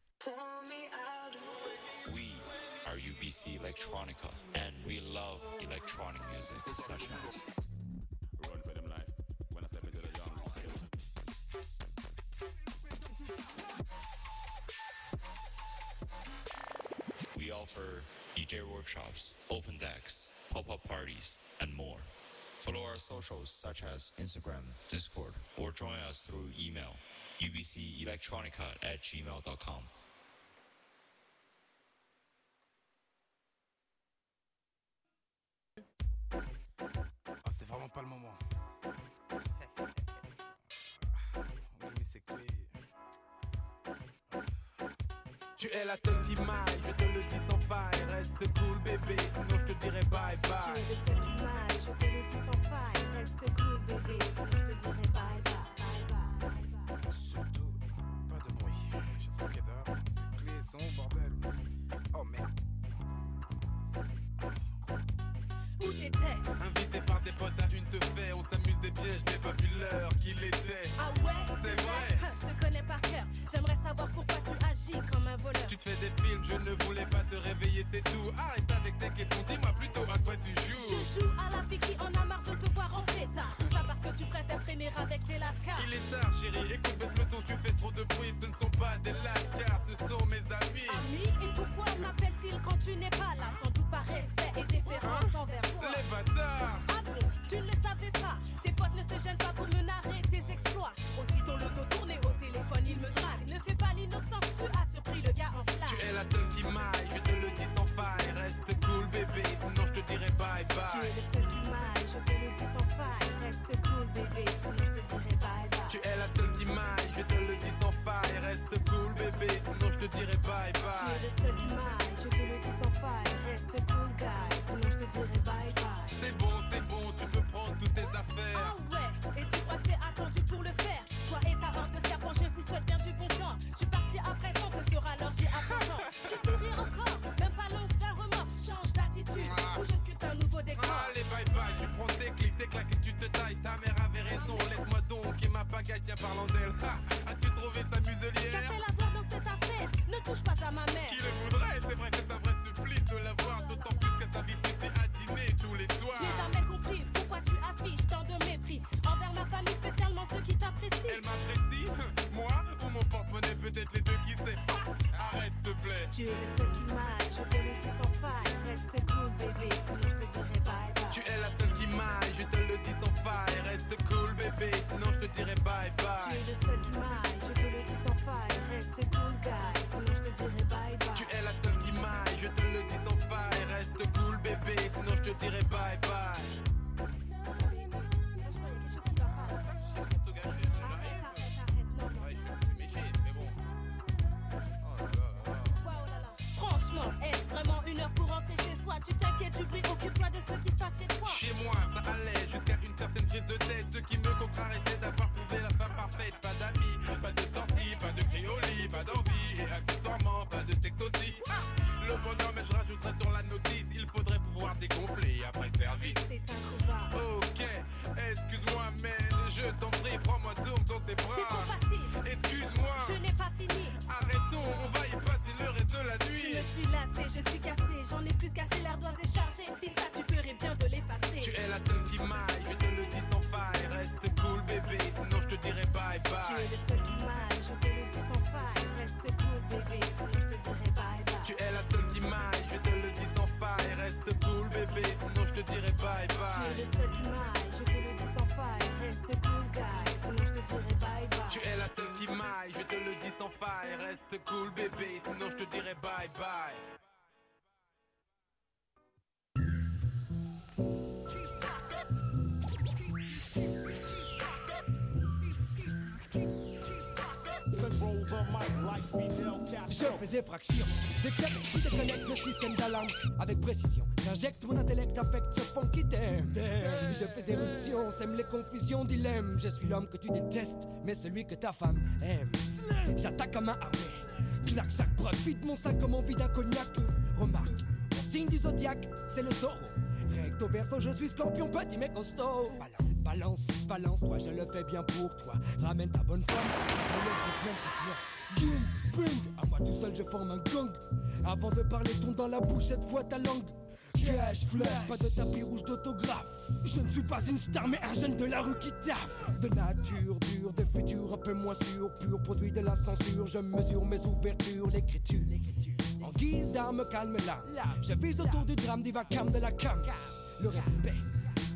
P: We are UBC Electronica and we love electronic music such as
I: Run for them life. When I step into the young.
P: We offer DJ workshops, open decks, pop-up parties, and more. Follow our socials such as Instagram, Discord, or join us through email ubcelectronica@gmail.com.
Q: Ah, c'est vraiment pas le moment. J'ai mis ses clés. Tu es la seule qui m'aille, je te le dis sans faille. Reste cool bébé, sinon je te dirai bye bye.
O: Tu es le seul qui m'aille, je te le dis sans faille. Reste cool bébé, sinon je te dirai bye bye, bye bye, bye bye.
Q: Surtout, pas de bruit. J'espère qu'elle dort. C'est clé, son, bordel. Oh merde.
O: Où t'étais?
Q: Invité par des potes à une teufée, on s'amusait bien, je n'ai pas vu l'heure qu'il était.
O: Ah ouais,
Q: c'est vrai.
O: Je te connais par cœur, j'aimerais savoir pourquoi tu agis comme un voleur.
Q: Tu te fais des films, je ne voulais pas te réveiller, c'est tout. Arrête avec tes questions, dis-moi plutôt à quoi tu joues.
O: Je joue à la fille qui en a marre de te voir rentrer tard. Tout ça parce que tu préfères traîner avec tes lascars.
Q: Il est tard chérie, écoute baisse le ton, tu fais trop de bruit. Ce ne sont pas des lascars, ce sont mes amis.
O: Amis, et pourquoi m'appellent-ils quand tu n'es pas là? Sans doute par respect et déférence envers toi.
Q: Les bâtards.
O: Ah bon, tu ne le savais pas. Tes potes ne se gênent pas pour me narrer tes exploits. Aussitôt le dos tourné au téléphone, il me drague. Ne fais pas l'innocent, tu as surpris le gars en flamme.
Q: Tu es la seule qui m'aille, je te le dis sans faille. Reste cool bébé, sinon je te dirai bye bye.
O: Tu es le seul qui m'aille, je te le dis sans faille. Reste cool bébé, sinon je te dirai bye bye.
Q: Tu es la seule qui m'aille, je te le dis sans faille. Reste cool bébé, sinon je te dirai bye bye.
O: Tu es le seul qui m'aille, je te le dis sans faille. Reste cool guy, sinon je te dirai bye bye.
Q: C'est bon, tu peux prendre toutes tes affaires.
O: Ah ouais, et tu crois que je t'ai attendu pour le faire? Toi et ta horde de serpents, je vous souhaite bien du bon temps. Je suis parti à présent, ce sera l'orgie à présent. Tu souris encore, même pas l'once d'un remords. Change d'attitude, ou je sculpte un nouveau décor.
Q: Allez bye bye, tu prends tes clics, tes claques et tu te tailles. Ta mère avait raison, laisse-moi donc et ma pagaille, tiens parlant d'elle. As-tu trouvé sa muselière?
O: Qu'a-t-elle à voir dans cette affaire? Ne touche pas à ma mère.
Q: Qui le voudrait? C'est vrai que c'est un vrai supplice de la voir. D'autant plus qu'elle s'invite ici à dîner tous les soirs.
O: J'ai jamais compris pourquoi tu affiches tant de mépris envers ma famille, spécialement ceux qui t'apprécient.
Q: Elle m'apprécie? Moi ou mon porte-monnaie? Peut-être les deux, qui sait? Arrête s'il te plaît.
O: Tu es le seul qui m'aille, je te le dis sans faille. Reste cool bébé, sinon je te dirai bye bye.
Q: Tu es la seule qui m'aille, je te le dis sans faille. Reste cool bébé, sinon je te dirai bye bye.
O: Tu es le seul qui m'aille, je te le dis sans faille. Reste cool guy, sinon je te dirai bye bye.
Q: Tu es la seule qui m'aille, je te le dis sans faille. Reste cool bébé, sinon je te dirai bye bye.
O: Franchement, est-ce vraiment une heure pour rentrer chez soi? Tu t'inquiètes, tu brilles, occupe-toi de ce qui se passe chez toi.
Q: Chez moi, ça allait jusqu'à une certaine prise de tête. Ce qui me contrarie, c'est d'avoir trouvé la femme parfaite. Pas d'amis, pas de sortie, pas de cri au lit, pas d'envie. Et accessoirement, pas de sexe aussi. Le bonhomme, mais je rajouterai sur la notice. Il faudrait pouvoir dégonfler après service.
O: C'est un couvert.
Q: Ok, excuse-moi, mais je t'en prie, prends-moi donc dans tes bras.
O: C'est trop facile.
Q: Excuse-moi.
O: Je n'ai pas fini.
Q: Arrêtons, on va y passer le reste de la nuit.
O: Je me suis lassée, je suis cassée. J'en ai plus cassé, l'ardoise est chargée. Fais ça, tu ferais bien de l'effacer.
Q: Tu es la seule qui m'aille, je te le dis sans faille. Reste cool bébé, sinon je te dirai bye bye.
O: Tu es le seul qui m'aille, je te le dis sans faille. Reste cool bébé, sinon je te dirai bye bye.
Q: Tu es la seule qui m'aille, je te le dis sans faille. Reste cool bébé, sinon je te dirai bye bye.
O: Tu es le seul qui m'aille, je te le dis sans faille. Reste cool guy, sinon je te dirai bye bye.
Q: Tu es la seule qui m'aille, je te le dis sans faille. Reste cool bébé, sinon je te dirai bye bye.
R: Je faisais fraction, déconnecte ou déconnecte le système d'alarme avec précision. J'injecte mon intellect, affecte ce fond qui t'aime. Je fais éruption, sème les confusions, dilemme. Je suis l'homme que tu détestes, mais celui que ta femme aime. J'attaque à main armée, clac, sac, profite mon sac comme on vide un cognac. Remarque, mon signe du zodiaque, c'est le taureau. Recto verso, je suis scorpion, petit mais costaud. Balance, balance, toi je le fais bien pour toi. Ramène ta bonne femme, me laisse le flingue chez toi. Bing, bing, à moi tout seul je forme un gang. Avant de parler ton dans la bouche, cette fois ta langue. Cash, flash, pas de tapis rouge d'autographe. Je ne suis pas une star mais un jeune de la rue qui taffe. De nature dure, de futur un peu moins sûr. Pur produit de la censure, je mesure mes ouvertures. L'écriture, en guise d'arme calme là. Je vise autour du drame, divacam de la cam. Le respect,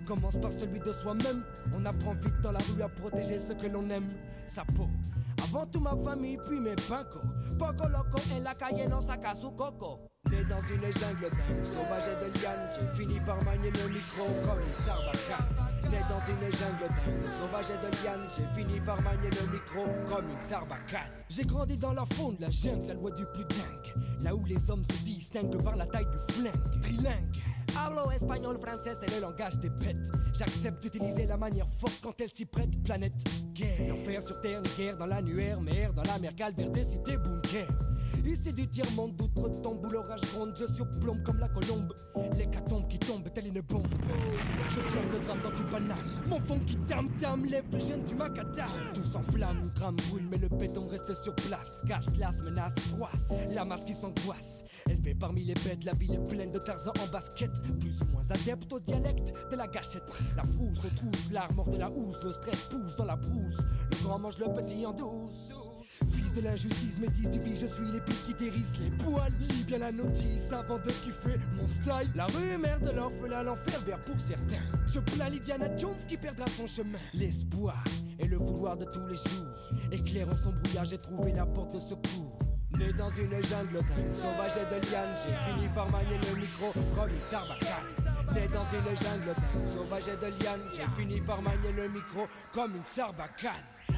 R: commence par celui de soi-même. On apprend vite dans la rue à protéger ce que l'on aime, sa peau. Avant tout ma famille, puis mes pincos. Poco loco en la calle, non saca su coco. Né dans une jungle dingue, sauvage et de liane, j'ai fini par manier le micro comme une sarbacane. Né dans une jungle dingue, sauvage et de liane, j'ai fini par manier le micro comme une sarbacane. J'ai grandi dans la faune de la jungle, la loi du plus dingue. Là où les hommes se distinguent par la taille du flingue. Trilingue. Hablo espagnol, français, c'est le langage des bêtes. J'accepte d'utiliser la manière forte quand elle s'y prête. Planète, guerre, l'enfer sur terre, une guerre dans l'annuaire, mer dans la mer calvaire des cités bunker. Ici du tiers-monde, d'outre-tombe où l'orage gronde, je surplombe comme la colombe. L'hécatombe qui tombe telle une bombe. Je plombe le drame dans tout Paname. Mon fond qui tam-tam lève les jeunes du macadam. Tout s'enflamme, crame, brûle, mais le béton reste sur place. Casse, las, menace, froisse, la masse qui s'angoisse. Élevé parmi les bêtes, la ville est pleine de Tarzan en basket. Plus ou moins adepte au dialecte de la gâchette. La frousse au trousse, l'armor de la housse. Le stress pousse dans la brousse. Le grand mange le petit en douce. Fils de l'injustice, métis du vie, je suis l'épice qui t'hérisse les poils. Lis bien la notice avant de kiffer mon style. La rue mère de l'orphelin, l'enfer vert pour certains. Je plains Lydiana Jones qui perdra son chemin. L'espoir et le vouloir de tous les jours. Éclairant son brouillard, j'ai trouvé la porte de secours. Né dans une jungle dingue, sauvage et de liane, j'ai fini par manier le micro comme une sarbacane. Né dans une jungle dingue, sauvage et de liane, j'ai fini par manier le micro comme une sarbacane.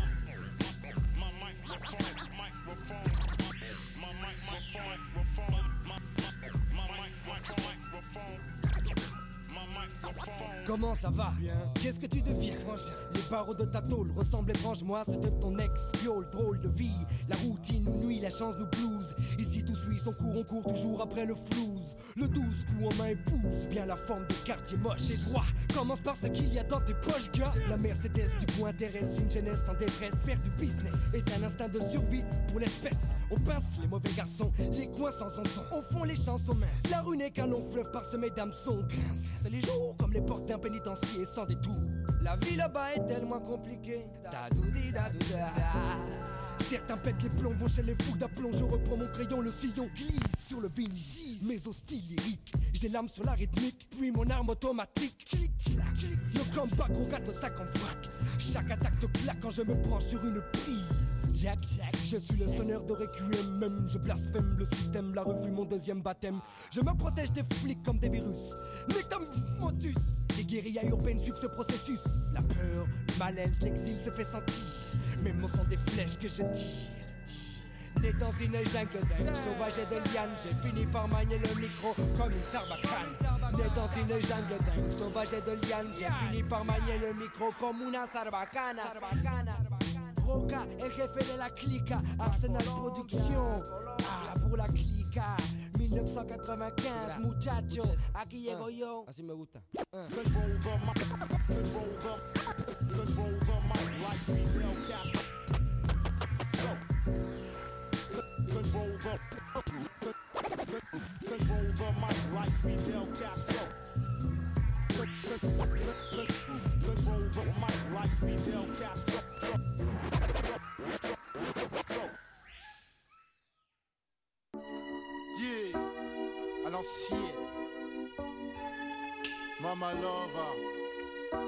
R: Comment ça va? Bien. Qu'est-ce que tu deviens? Les barreaux de ta tôle ressemblent étrangement à ceux de ton ex-piole. Drôle de vie, la routine nous nuit, la chance nous blouse. Ici tout suit son cours, on court toujours après le flouze. Le 12 coups en main épouse bien la forme de quartier moche et droit. Commence par ce qu'il y a dans tes poches, gars. La Mercedes du coup intéresse une jeunesse en détresse. Faire du business est un instinct de survie pour l'espèce. On pince les mauvais garçons, les coins sans son. Au fond les chansons minces. La rue n'est qu'un long fleuve parsemé d'hameçons. Grince les jours comme les portes d'un pénitencier sans détour. La vie là-bas est tellement compliquée. Certains pètent les plombs, vont chez les foules d'aplomb. Je reprends mon crayon, le sillon glisse sur le vinyle. Mais au style lyrique, j'ai l'âme sur la rythmique, puis mon arme automatique. Clic, clac, clic. Le comeback regarde le sac en vrac. Chaque attaque te claque quand je me branche sur une prise. Jack, je suis le sonneur de Requiem, même je blasphème le système, la revue mon deuxième baptême. Je me protège des flics comme des virus. Nectam motus. Les guérillas urbaines suivent ce processus. La peur, le malaise, l'exil se fait sentir. Mes mots sont des flèches que je tire. Né dans une jungle dingue, sauvage et de liane, j'ai fini par manier le micro comme une sarbacane. Né dans une jungle dingue, sauvage et de liane, j'ai fini par manier le micro comme una sarbacana. Roca, el jefe de la clica, Arsenal Production. Ah, pour la clica. 1995, muchachos, aquí llego yo. Así me gusta.
S: Yeah, à l'ancienne, Mama Lova.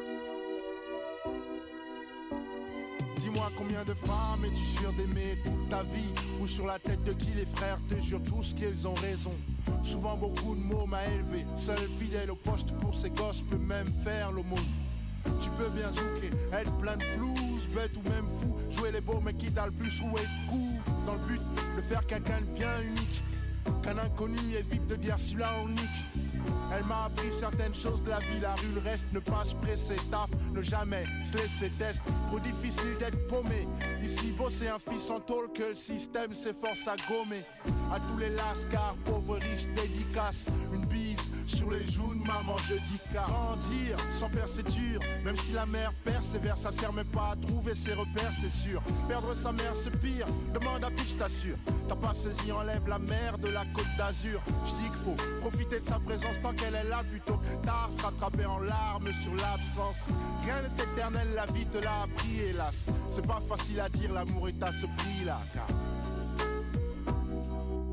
S: Dis-moi combien de femmes es-tu sûr d'aimer toute ta vie? Ou sur la tête de qui les frères te jurent tous qu'ils ont raison? Souvent beaucoup de mots m'a élevé, seul fidèle au poste pour ses gosses peut même faire l'aumône. Tu peux bien zouker, être plein de flouze, bête ou même fou, jouer les beaux mais qui t'a le plus roué de coups, dans le but de faire quelqu'un de bien unique, qu'un inconnu évite de dire celui-là on nique. Elle m'a appris certaines choses de la vie, la rue, le reste, ne pas se presser, taf, ne jamais se laisser test, trop difficile d'être paumé. Ici bosser un fils en tôle que le système s'efforce à gommer. À tous les lascars, pauvres riches, dédicaces, une bise sur les joues de maman, je dis car grandir sans père c'est dur, même si la mère persévère, ça sert même pas à trouver ses repères, c'est sûr. Perdre sa mère c'est pire, demande à qui je t'assure. T'as pas saisi, enlève la mer de la Côte d'Azur. Je dis qu'il faut profiter de sa présence tant qu'elle est là, plutôt que tard se rattraper en larmes sur l'absence. Rien n'est éternel, la vie te l'a appris hélas. C'est pas facile à dire, l'amour est à ce prix là car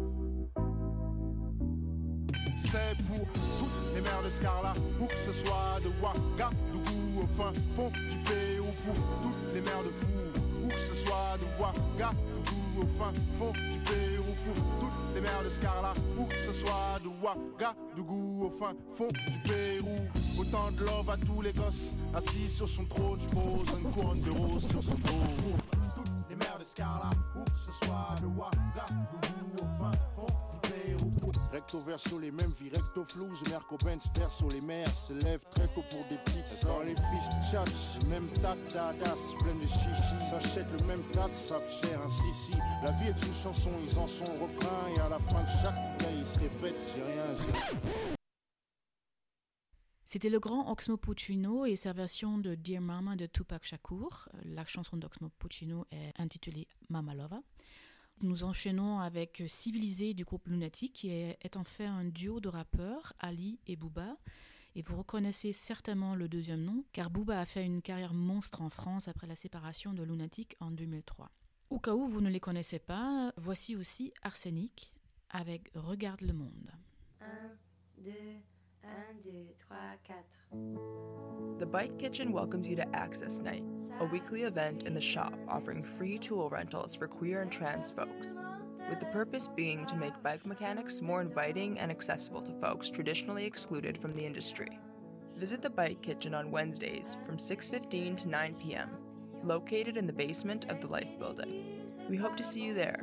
S: c'est pour toutes les mères de Scarla, où que ce soit soit de Ouagadougou au fin fond du Pérou pour toutes les mères de fous. Ou que ce soit de Ouagadougou au fin fond du Pérou pour toutes les mères de Scarla. Ou que ce soit de Ouagadougou au fin fond du Pérou. Autant de love à tous les gosses. Assis sur son trône, je pose une couronne de roses sur son dos. Toutes les mères de Scarla. Ou que ce soit de Ouagadougou au fin fond du Pérou. Recto verso, les mêmes vies, recto flou. Je merco Benz verso, les mères se lèvent très tôt pour des petites. Quand les fils tchatchent, même tatadas, plein de chichi. S'achètent le même tas de sap cher, ainsi si. La vie est une chanson, ils en sont le refrain. Et à la fin de chaque couplet, ils se répètent, j'ai rien.
C: C'était le grand Oxmo Puccino et sa version de Dear Mama de Tupac Shakur. La chanson d'Oxmo Puccino est intitulée Mama Lova. Nous enchaînons avec Civilisé du groupe Lunatic, qui est en fait un duo de rappeurs, Ali et Booba. Et vous reconnaissez certainement le deuxième nom, car Booba a fait une carrière monstre en France après la séparation de Lunatic en 2003. Au cas où vous ne les connaissez pas, voici aussi Arsenic avec Regarde le monde.
T: 1, 2, 3, 4.
U: The Bike Kitchen welcomes you to Access Night, a weekly event in the shop offering free tool rentals for queer and trans folks, with the purpose being to make bike mechanics more inviting and accessible to folks traditionally excluded from the industry. Visit the Bike Kitchen on Wednesdays from 6:15 to 9 p.m., located in the basement of the Life Building. We hope to see you there.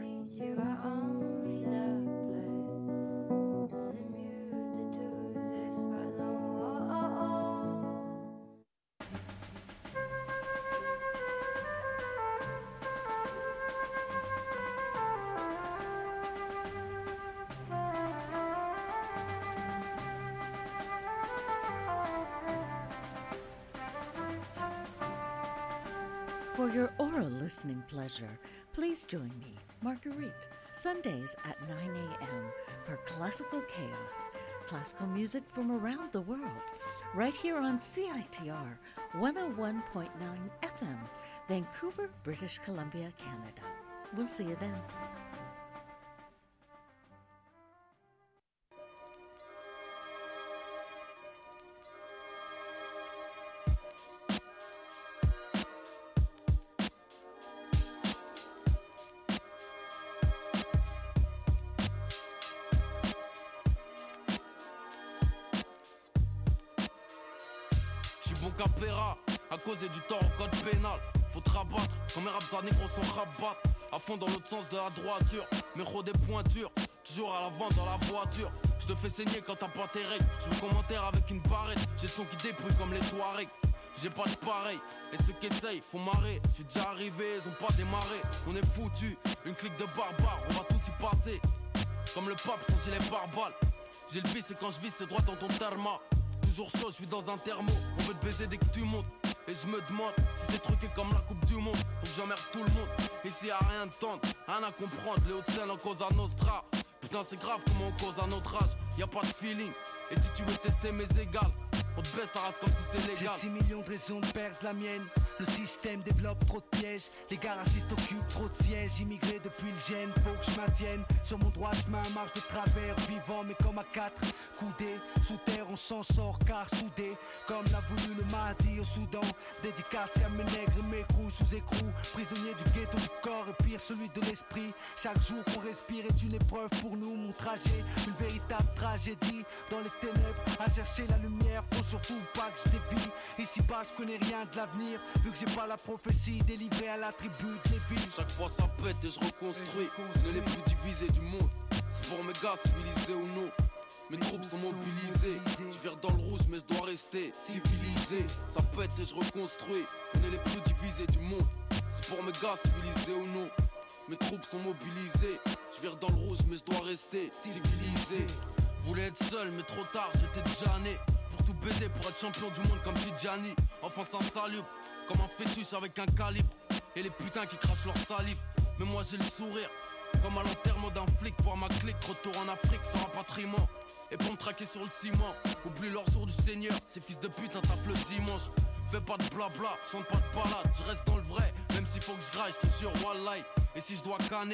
V: For your oral listening pleasure, please join me, Marguerite, Sundays at 9 a.m. for Classical Chaos, classical music from around the world, right here on CITR 101.9 FM, Vancouver, British Columbia, Canada. We'll see you then.
W: Capéra, à cause du tort au code pénal. Faut te rabattre, comme mes raps à négro sont rabattre. À fond dans l'autre sens de la droiture, méro des pointures, toujours à l'avant dans la voiture. Je te fais saigner quand t'as pas tes règles. Je me commentaire avec une barrette, j'ai le son qui débrouille comme les Touaregs. J'ai pas de pareil, et ceux qui essayent, faut marrer. J'suis déjà arrivé, ils ont pas démarré. On est foutus, une clique de barbares, on va tous y passer. Comme le pape sans gilet pare-balles. J'ai le vice et quand je vis c'est droit dans ton therma. Toujours chaud, je suis dans un thermo. On veut te baiser dès que tu montes. Et je me demande si c'est truqué comme la coupe du monde. Faut que j'emmerde tout le monde. Ici y'a rien de tendre, rien à comprendre. Les Hauts-de-Seine en cause à Nostra. Putain c'est grave comment on cause à notre âge. Y'a pas de feeling. Et si tu veux tester mes égales, on te baisse la race comme si c'est légal.
X: J'ai 6 millions de raisons de perdre la mienne. Le système développe trop de pièges. Les gars racistes occupent trop de sièges. Immigré depuis le gène, faut que je maintienne sur mon droit chemin, marche de travers. Vivant mais comme à 4 coudés. Sous terre on s'en sort car soudé. Comme l'a voulu le Mahdi au Soudan. Dédicacé à mes nègres et mes crews sous écrou. Prisonnier du ghetto du corps et pire celui de l'esprit. Chaque jour qu'on respire est une épreuve pour nous. Mon trajet, une véritable tragédie. Dans les ténèbres, à chercher la lumière. Faut surtout pas que je dévie. Ici bas je connais rien de l'avenir. Vu que j'ai pas la prophétie délivrée à la tribu de Lévi.
W: Chaque fois ça pète et je reconstruis. On est les plus divisés du monde. C'est pour mes gars civilisés ou non. Mes troupes sont mobilisées. Je vire dans le rouge mais je dois rester civilisé. Ça pète et je reconstruis. On est les plus divisés du monde. C'est pour mes gars civilisés ou non. Mes troupes sont mobilisées. Je vire dans le rouge mais je dois rester civilisé. Voulais être seul mais trop tard j'étais déjà né. Pour tout baiser pour être champion du monde comme Tidjani. Enfin ça salut comme un fœtus avec un calibre. Et les putains qui crachent leur salive. Mais moi j'ai le sourire comme à l'enterrement d'un flic. Voir ma clique, retour en Afrique sans rapatriement. Et pour me traquer sur le ciment. Oublie leur jour du Seigneur. Ces fils de pute, un taf le dimanche. Fais pas de blabla, chante pas de balade. Je reste dans le vrai, même s'il faut que je graille, je te jure wallahi. Et si je dois canner,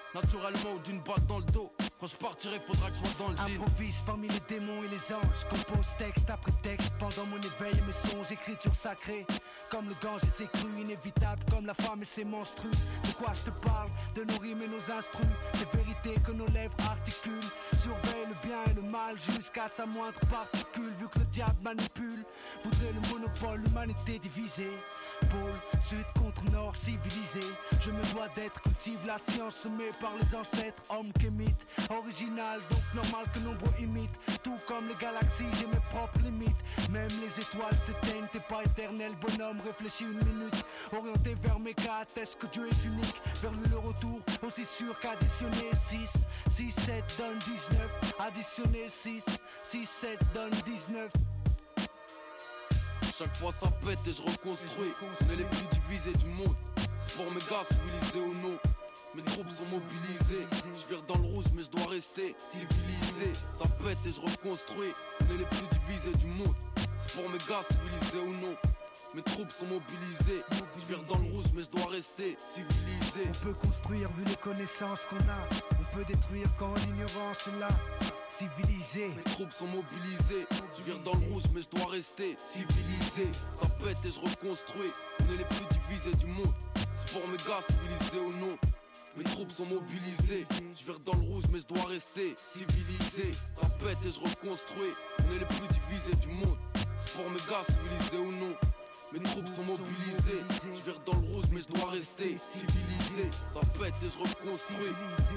W: naturellement ou d'une balle dans le dos. Quand je partirai, faudra que je sois dans le deal.
X: Improvise parmi les démons et les anges. Compose texte après texte pendant mon éveil et mes songes. Écriture sacrée, comme le Gange et ses crues. Inévitable comme la femme et ses menstrues. De quoi je te parle? De nos rimes et nos instrus. Des vérités que nos lèvres articulent. Surveille le bien et le mal jusqu'à sa moindre particule. Vu que le diable manipule, voudrait le monopole, l'humanité divisée. Pôle, sud contre nord, civilisé. Je me dois d'être, cultive la science semée par les ancêtres. Homme qu'émite, original, donc normal que nombreux imitent. Tout comme les galaxies, j'ai mes propres limites. Même les étoiles s'éteignent, t'es pas éternel, bonhomme, réfléchis une minute. Orienté vers mes cas, atteste que Dieu est unique. Vers lui le retour, aussi sûr qu'additionner 6, 6, 7 donne 19. Additionner 6, 6, 7 donne 19.
W: Chaque fois ça pète et je reconstruis. On est les plus divisés du monde. C'est pour mes gars civilisés ou non. Mes troupes sont mobilisés. Je vire dans le rouge mais je dois rester civilisé. Ça pète et je reconstruis. On est les plus divisés du monde. C'est pour mes gars civilisés ou non. Mes troupes sont mobilisées. Je vire dans le rouge mais je dois rester civilisé.
X: On peut construire vu les connaissances qu'on a. On peut détruire quand l'ignorance est là. Civilisé.
W: Mes troupes sont mobilisées. Je vire dans le rouge mais je dois rester civilisé. Ça pète et je reconstruis. On est les plus divisés du monde. C'est pour mes gars civilisés ou non. Mes troupes sont mobilisées. Je vire dans le rouge mais je dois rester civilisé. Ça pète et je reconstruis. On est les plus divisés du monde. C'est pour mes gars civilisés ou non. Mes troupes sont mobilisées. Je vire dans le rouge mais je dois rester civilisé. Ça pète et je reconstruis.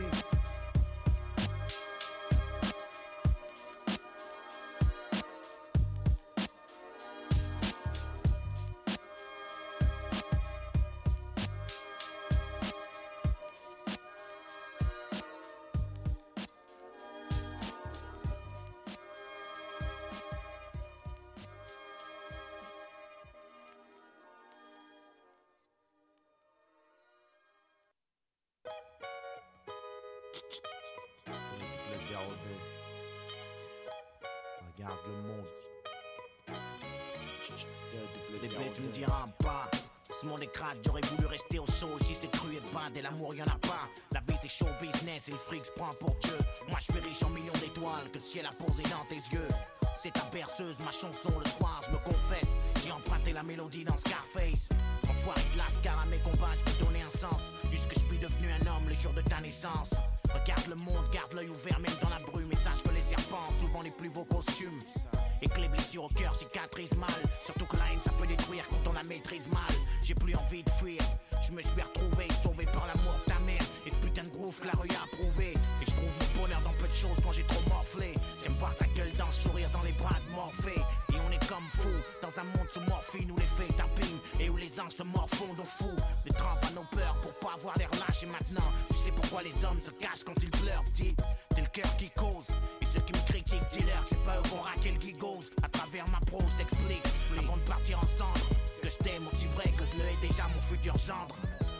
A: Regarde le monde. Bébé, tu me diras pas. Ce monde est crade, j'aurais voulu rester au chaud. Ici c'est cru et bad et l'amour y'en a pas. La vie c'est show business et le fric se prend pour Dieu. Moi je suis riche en millions d'étoiles que le ciel a posé dans tes yeux. C'est ta berceuse, ma chanson le soir, je me confesse. J'ai emprunté la mélodie dans Scarface. Enfoiré de lascar à mes combats, je veux donner un sens. Puisque je suis devenu un homme le jour de ta naissance. Regarde le monde, garde l'œil ouvert même dans la brume. Et sache que les serpents ont souvent les plus beaux costumes. Et que les blessures au cœur cicatrisent mal. Surtout que la haine ça peut détruire quand on la maîtrise mal. J'ai plus envie de fuir, je me suis retrouvé sauvé par l'amour de ta mère. Et ce putain de groove que la rue a approuvé. Et je trouve mon bonheur dans peu de choses quand j'ai trop morflé. J'aime voir ta gueule dans le sourire dans les bras de Morphée. Et on est comme fous, dans un monde sous morphine où les fées tapinent. Et où les anges se morfondent aux fous. Des trampes à nos peurs pour pas avoir l'air lâche. Et maintenant, tu sais pourquoi les hommes se cachent quand ils pleurent. Dites, c'est le cœur qui cause. Et ceux qui me critiquent, dis-leur que c'est pas eux qu'on raquait le gigose. À travers ma prose, j't'explique, avant de partir ensemble. Que je t'aime aussi vrai que je le hais déjà mon futur gendre.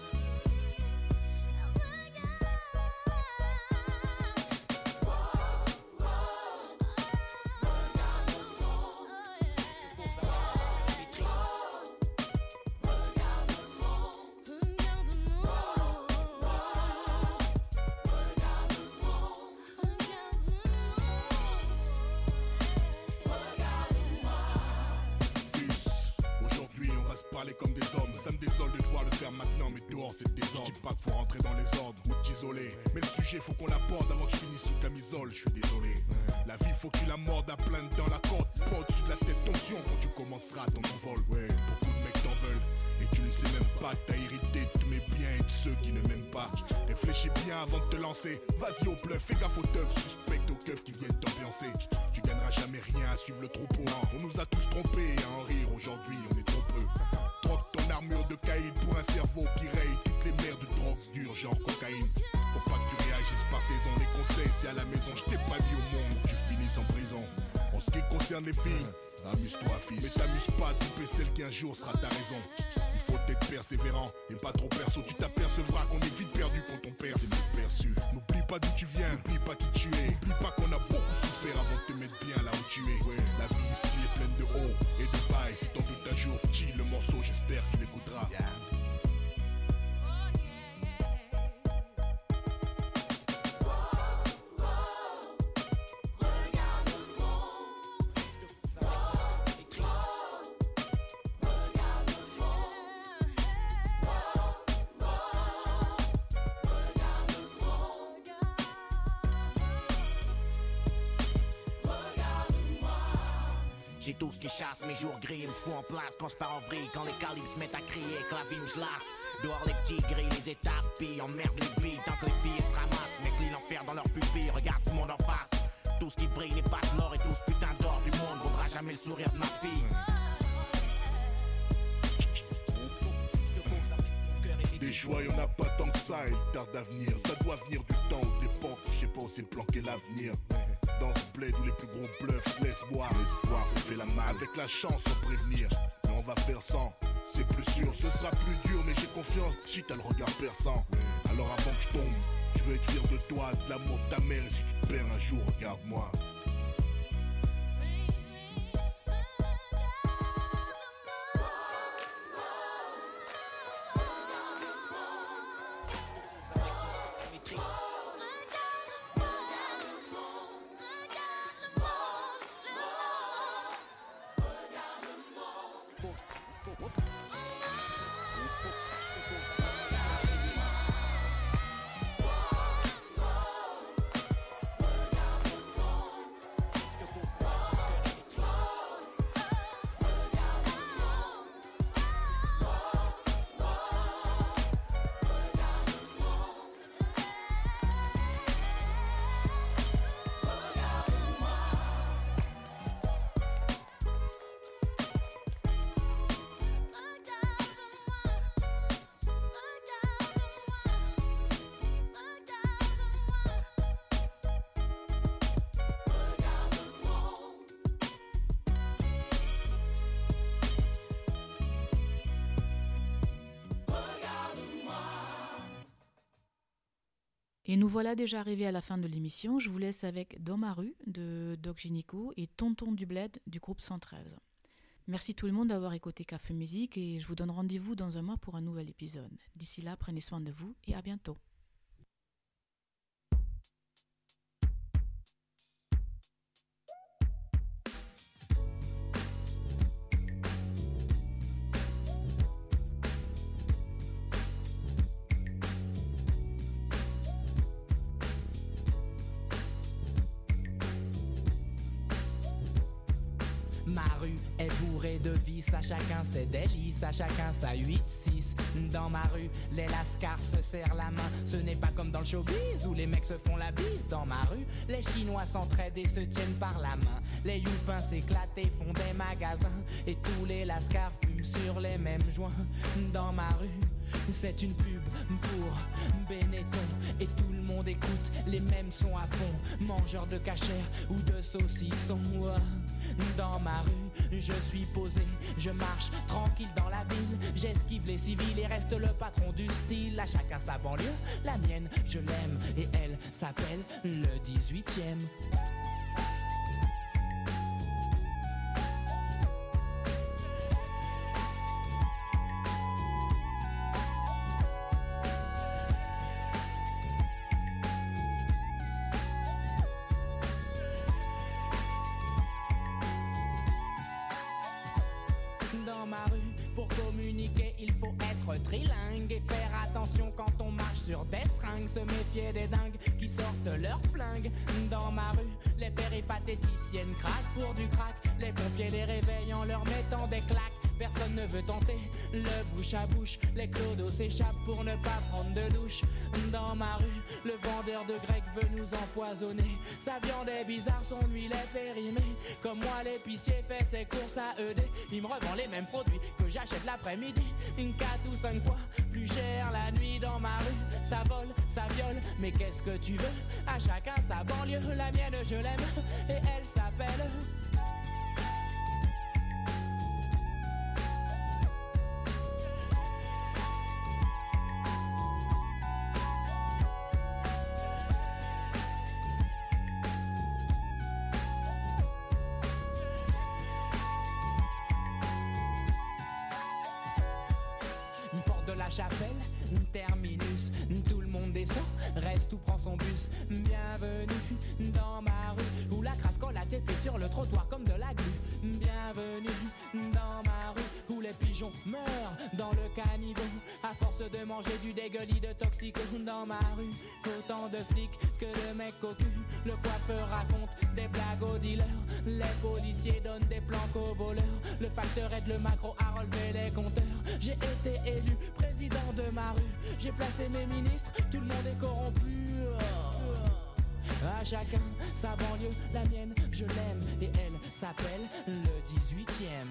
B: Comme des hommes, ça me désole de devoir le faire maintenant, mais dehors c'est le désordre. Je dis pas qu'il faut rentrer dans les ordres ou t'isoler, mais le sujet faut qu'on l'aborde avant que je finisse sous camisole. Je suis désolé, la vie faut que tu la mordes à plein dans la côte, pas au-dessus de la tête, tension quand tu commenceras ton envol. Ouais, beaucoup de mecs t'en veulent et tu ne sais même pas que t'as hérité de tous mes biens et de ceux qui ne m'aiment pas. Réfléchis bien avant de te lancer, vas-y au bluff, fais gaffe aux teufs, suspecte aux keufs qui viennent t'ambiancer. Tu gagneras jamais rien à suivre le troupeau. On nous a tous trompés et à en rire aujourd'hui, on est trop peu. Troque ton armure de caïd pour un cerveau qui raye toutes les mers de drogue dure genre cocaïne. Faut pas que tu réagisses par saison, les conseils c'est à la maison. Je t'ai pas mis au monde où tu finisses en prison. En ce qui concerne les filles, amuse-toi fils, mais t'amuses pas à tromper celle qui un jour sera ta raison. Il faut être persévérant et pas trop perso. Tu t'apercevras qu'on est vite perdu quand on perce. C'est mal perçu. N'oublie pas d'où tu viens, n'oublie pas qui tu es. N'oublie pas qu'on a beaucoup souffert avant de te mettre bien là où tu es. Ouais, la vie ici est pleine de hauts et de bas. Et si t'en doutes un jour, petit le morceau, j'espère que tu l'écouteras.
A: J'ai tout ce qui chasse, mes jours gris, il me fout en place quand je pars en vrille. Quand les calibres se mettent à crier, que la vie me lasse. Dehors les petits gris, les étapes, emmerde les billes. Tant que les billets se ramassent, mes clés l'enfer dans leur pupille. Regarde ce monde en face. Tout ce qui brille n'est pas de l'or et tout ce putain d'or du monde vaudra jamais le sourire de ma fille.
B: Des joies, y'en a pas tant que ça, et le tarde d'avenir. Ça doit venir du temps ou de l'époque, je sais pas où c'est planqué l'avenir. Dans ce bled où les plus gros bluffs se laissent boire. L'espoir, ça fait la malle. Avec la chance, sans prévenir. Mais on va faire sans, c'est plus sûr. Ce sera plus dur, mais j'ai confiance. Si t'as le regard perçant. Alors avant que je tombe, je veux être fier de toi, de l'amour de ta mère. Et si tu te perds un jour, regarde-moi.
C: Et nous voilà déjà arrivés à la fin de l'émission. Je vous laisse avec Dans ma rue de Doc Gynéco et Tonton du Bled du groupe 113. Merci tout le monde d'avoir écouté Café Musique et je vous donne rendez-vous dans un mois pour un nouvel épisode. D'ici là, prenez soin de vous et à bientôt.
D: Ma rue est bourrée de vices, à chacun ses délices, à chacun sa 8-6. Dans ma rue, les lascars se serrent la main. Ce n'est pas comme dans le showbiz où les mecs se font la bise. Dans ma rue, les Chinois s'entraident et se tiennent par la main. Les youpins s'éclatent et font des magasins. Et tous les lascars fument sur les mêmes joints. Dans ma rue, c'est une pub pour Benetton. Et tout le monde écoute les mêmes sons à fond. Mangeurs de cachère ou de saucissons. Dans ma rue, je suis posé, je marche tranquille dans la ville. J'esquive les civils et reste le patron du style. À chacun sa banlieue, la mienne, je l'aime. Et elle s'appelle le 18e. Dans ma rue, pour communiquer, il faut être trilingue et faire attention quand on marche sur des stringues. Se méfier des dingues qui sortent leurs flingues. Dans ma rue, les péripatéticiennes craquent pour du crack. Les pompiers les réveillent en leur mettant des claques. Personne ne veut tenter le bouche à bouche. Les clodos s'échappent pour ne pas prendre de douche. Dans ma rue, le vendeur de grec veut nous empoisonner. Sa viande est bizarre, son huile est périmée. Comme moi, l'épicier fait ses courses à ED. Il me revend les mêmes produits que j'achète l'après-midi. 4 ou 5 fois plus cher la nuit. Dans ma rue, ça vole, ça viole. Mais qu'est-ce que tu veux? À chacun sa banlieue. La mienne, je l'aime et elle s'appelle... Chapelle, terminus, tout le monde descend, reste ou prend son bus. Bienvenue dans ma rue, où la crasse colle à tes pieds sur le trottoir comme de la glu. Bienvenue dans ma rue, où les pigeons meurent dans le caniveau. À force de manger du dégueulis de toxiques dans ma rue, autant de flics que de mecs cocus. Le coiffeur raconte des blagues aux dealers, les policiers donnent des planques aux voleurs. Le facteur aide le macro à relever les compteurs. J'ai été élu président de ma rue, j'ai placé mes ministres, tout le monde est corrompu. À chacun sa banlieue, la mienne je l'aime et elle s'appelle le 18e.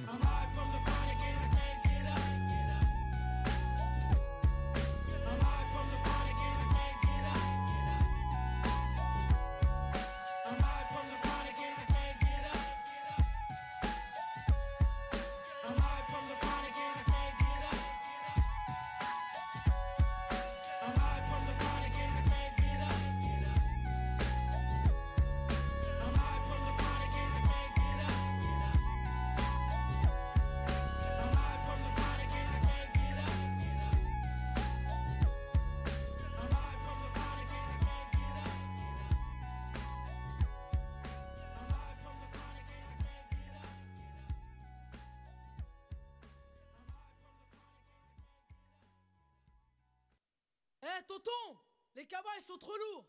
E: Tonton, les cabas ils sont trop lourds.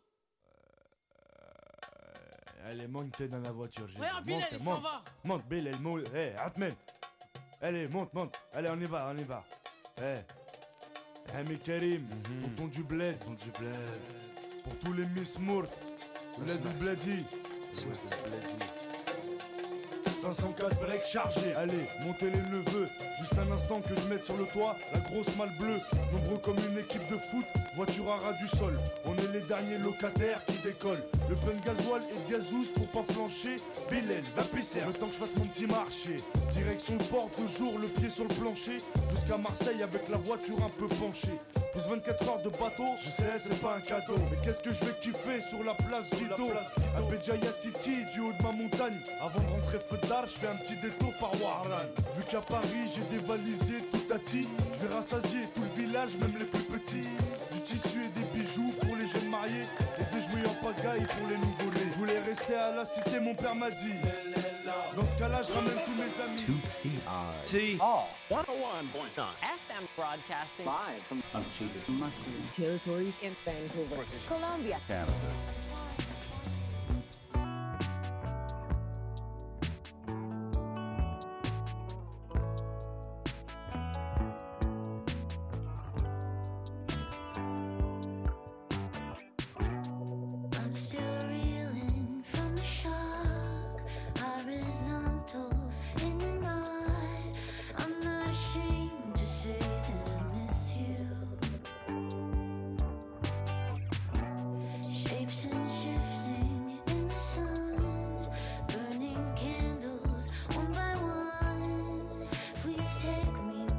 G: Allez, monte dans la voiture.
E: Regarde, Bilal, il s'en va.
G: Monte, Bilal, monte. Hé, Atmen. Allez, monte. Allez, on y va. Hé. Hami Karim, tonton du bled. Pour tous les Miss Mourt. Bled ou Bledi. 504 breaks chargés. Allez, montez les neveux. Juste un instant que je mette sur le toit la grosse malle bleue. Nombreux comme une équipe de foot, voiture à ras du sol. On est les derniers locataires qui décollent. Le plein de gasoil et de gazous pour pas flancher. Bilal, va pisser, le temps que je fasse mon petit marché. Direction le port de jour, le pied sur le plancher. Jusqu'à Marseille avec la voiture un peu penchée. Plus 24 heures de bateau, je sais c'est pas un cadeau. Mais qu'est-ce que je vais kiffer sur la place Guido. À Béjaïa City, du haut de ma montagne. Avant de rentrer feu d'art, je fais un petit détour par Warlan. Vu qu'à Paris j'ai dévalisé tout Tati, je vais rassasier tout le village, même les plus petits. Du tissu et des bijoux pour les jeunes mariés. Et des jouets en pagaille pour les nouveau-nés. Je voulais rester à la cité, mon père m'a dit. Dans ce cas-là, je ramène tous mes amis.
H: 2CR.
L: Oh, 101.9 FM broadcasting live from Muscat Territory in Vancouver, British Columbia, Canada.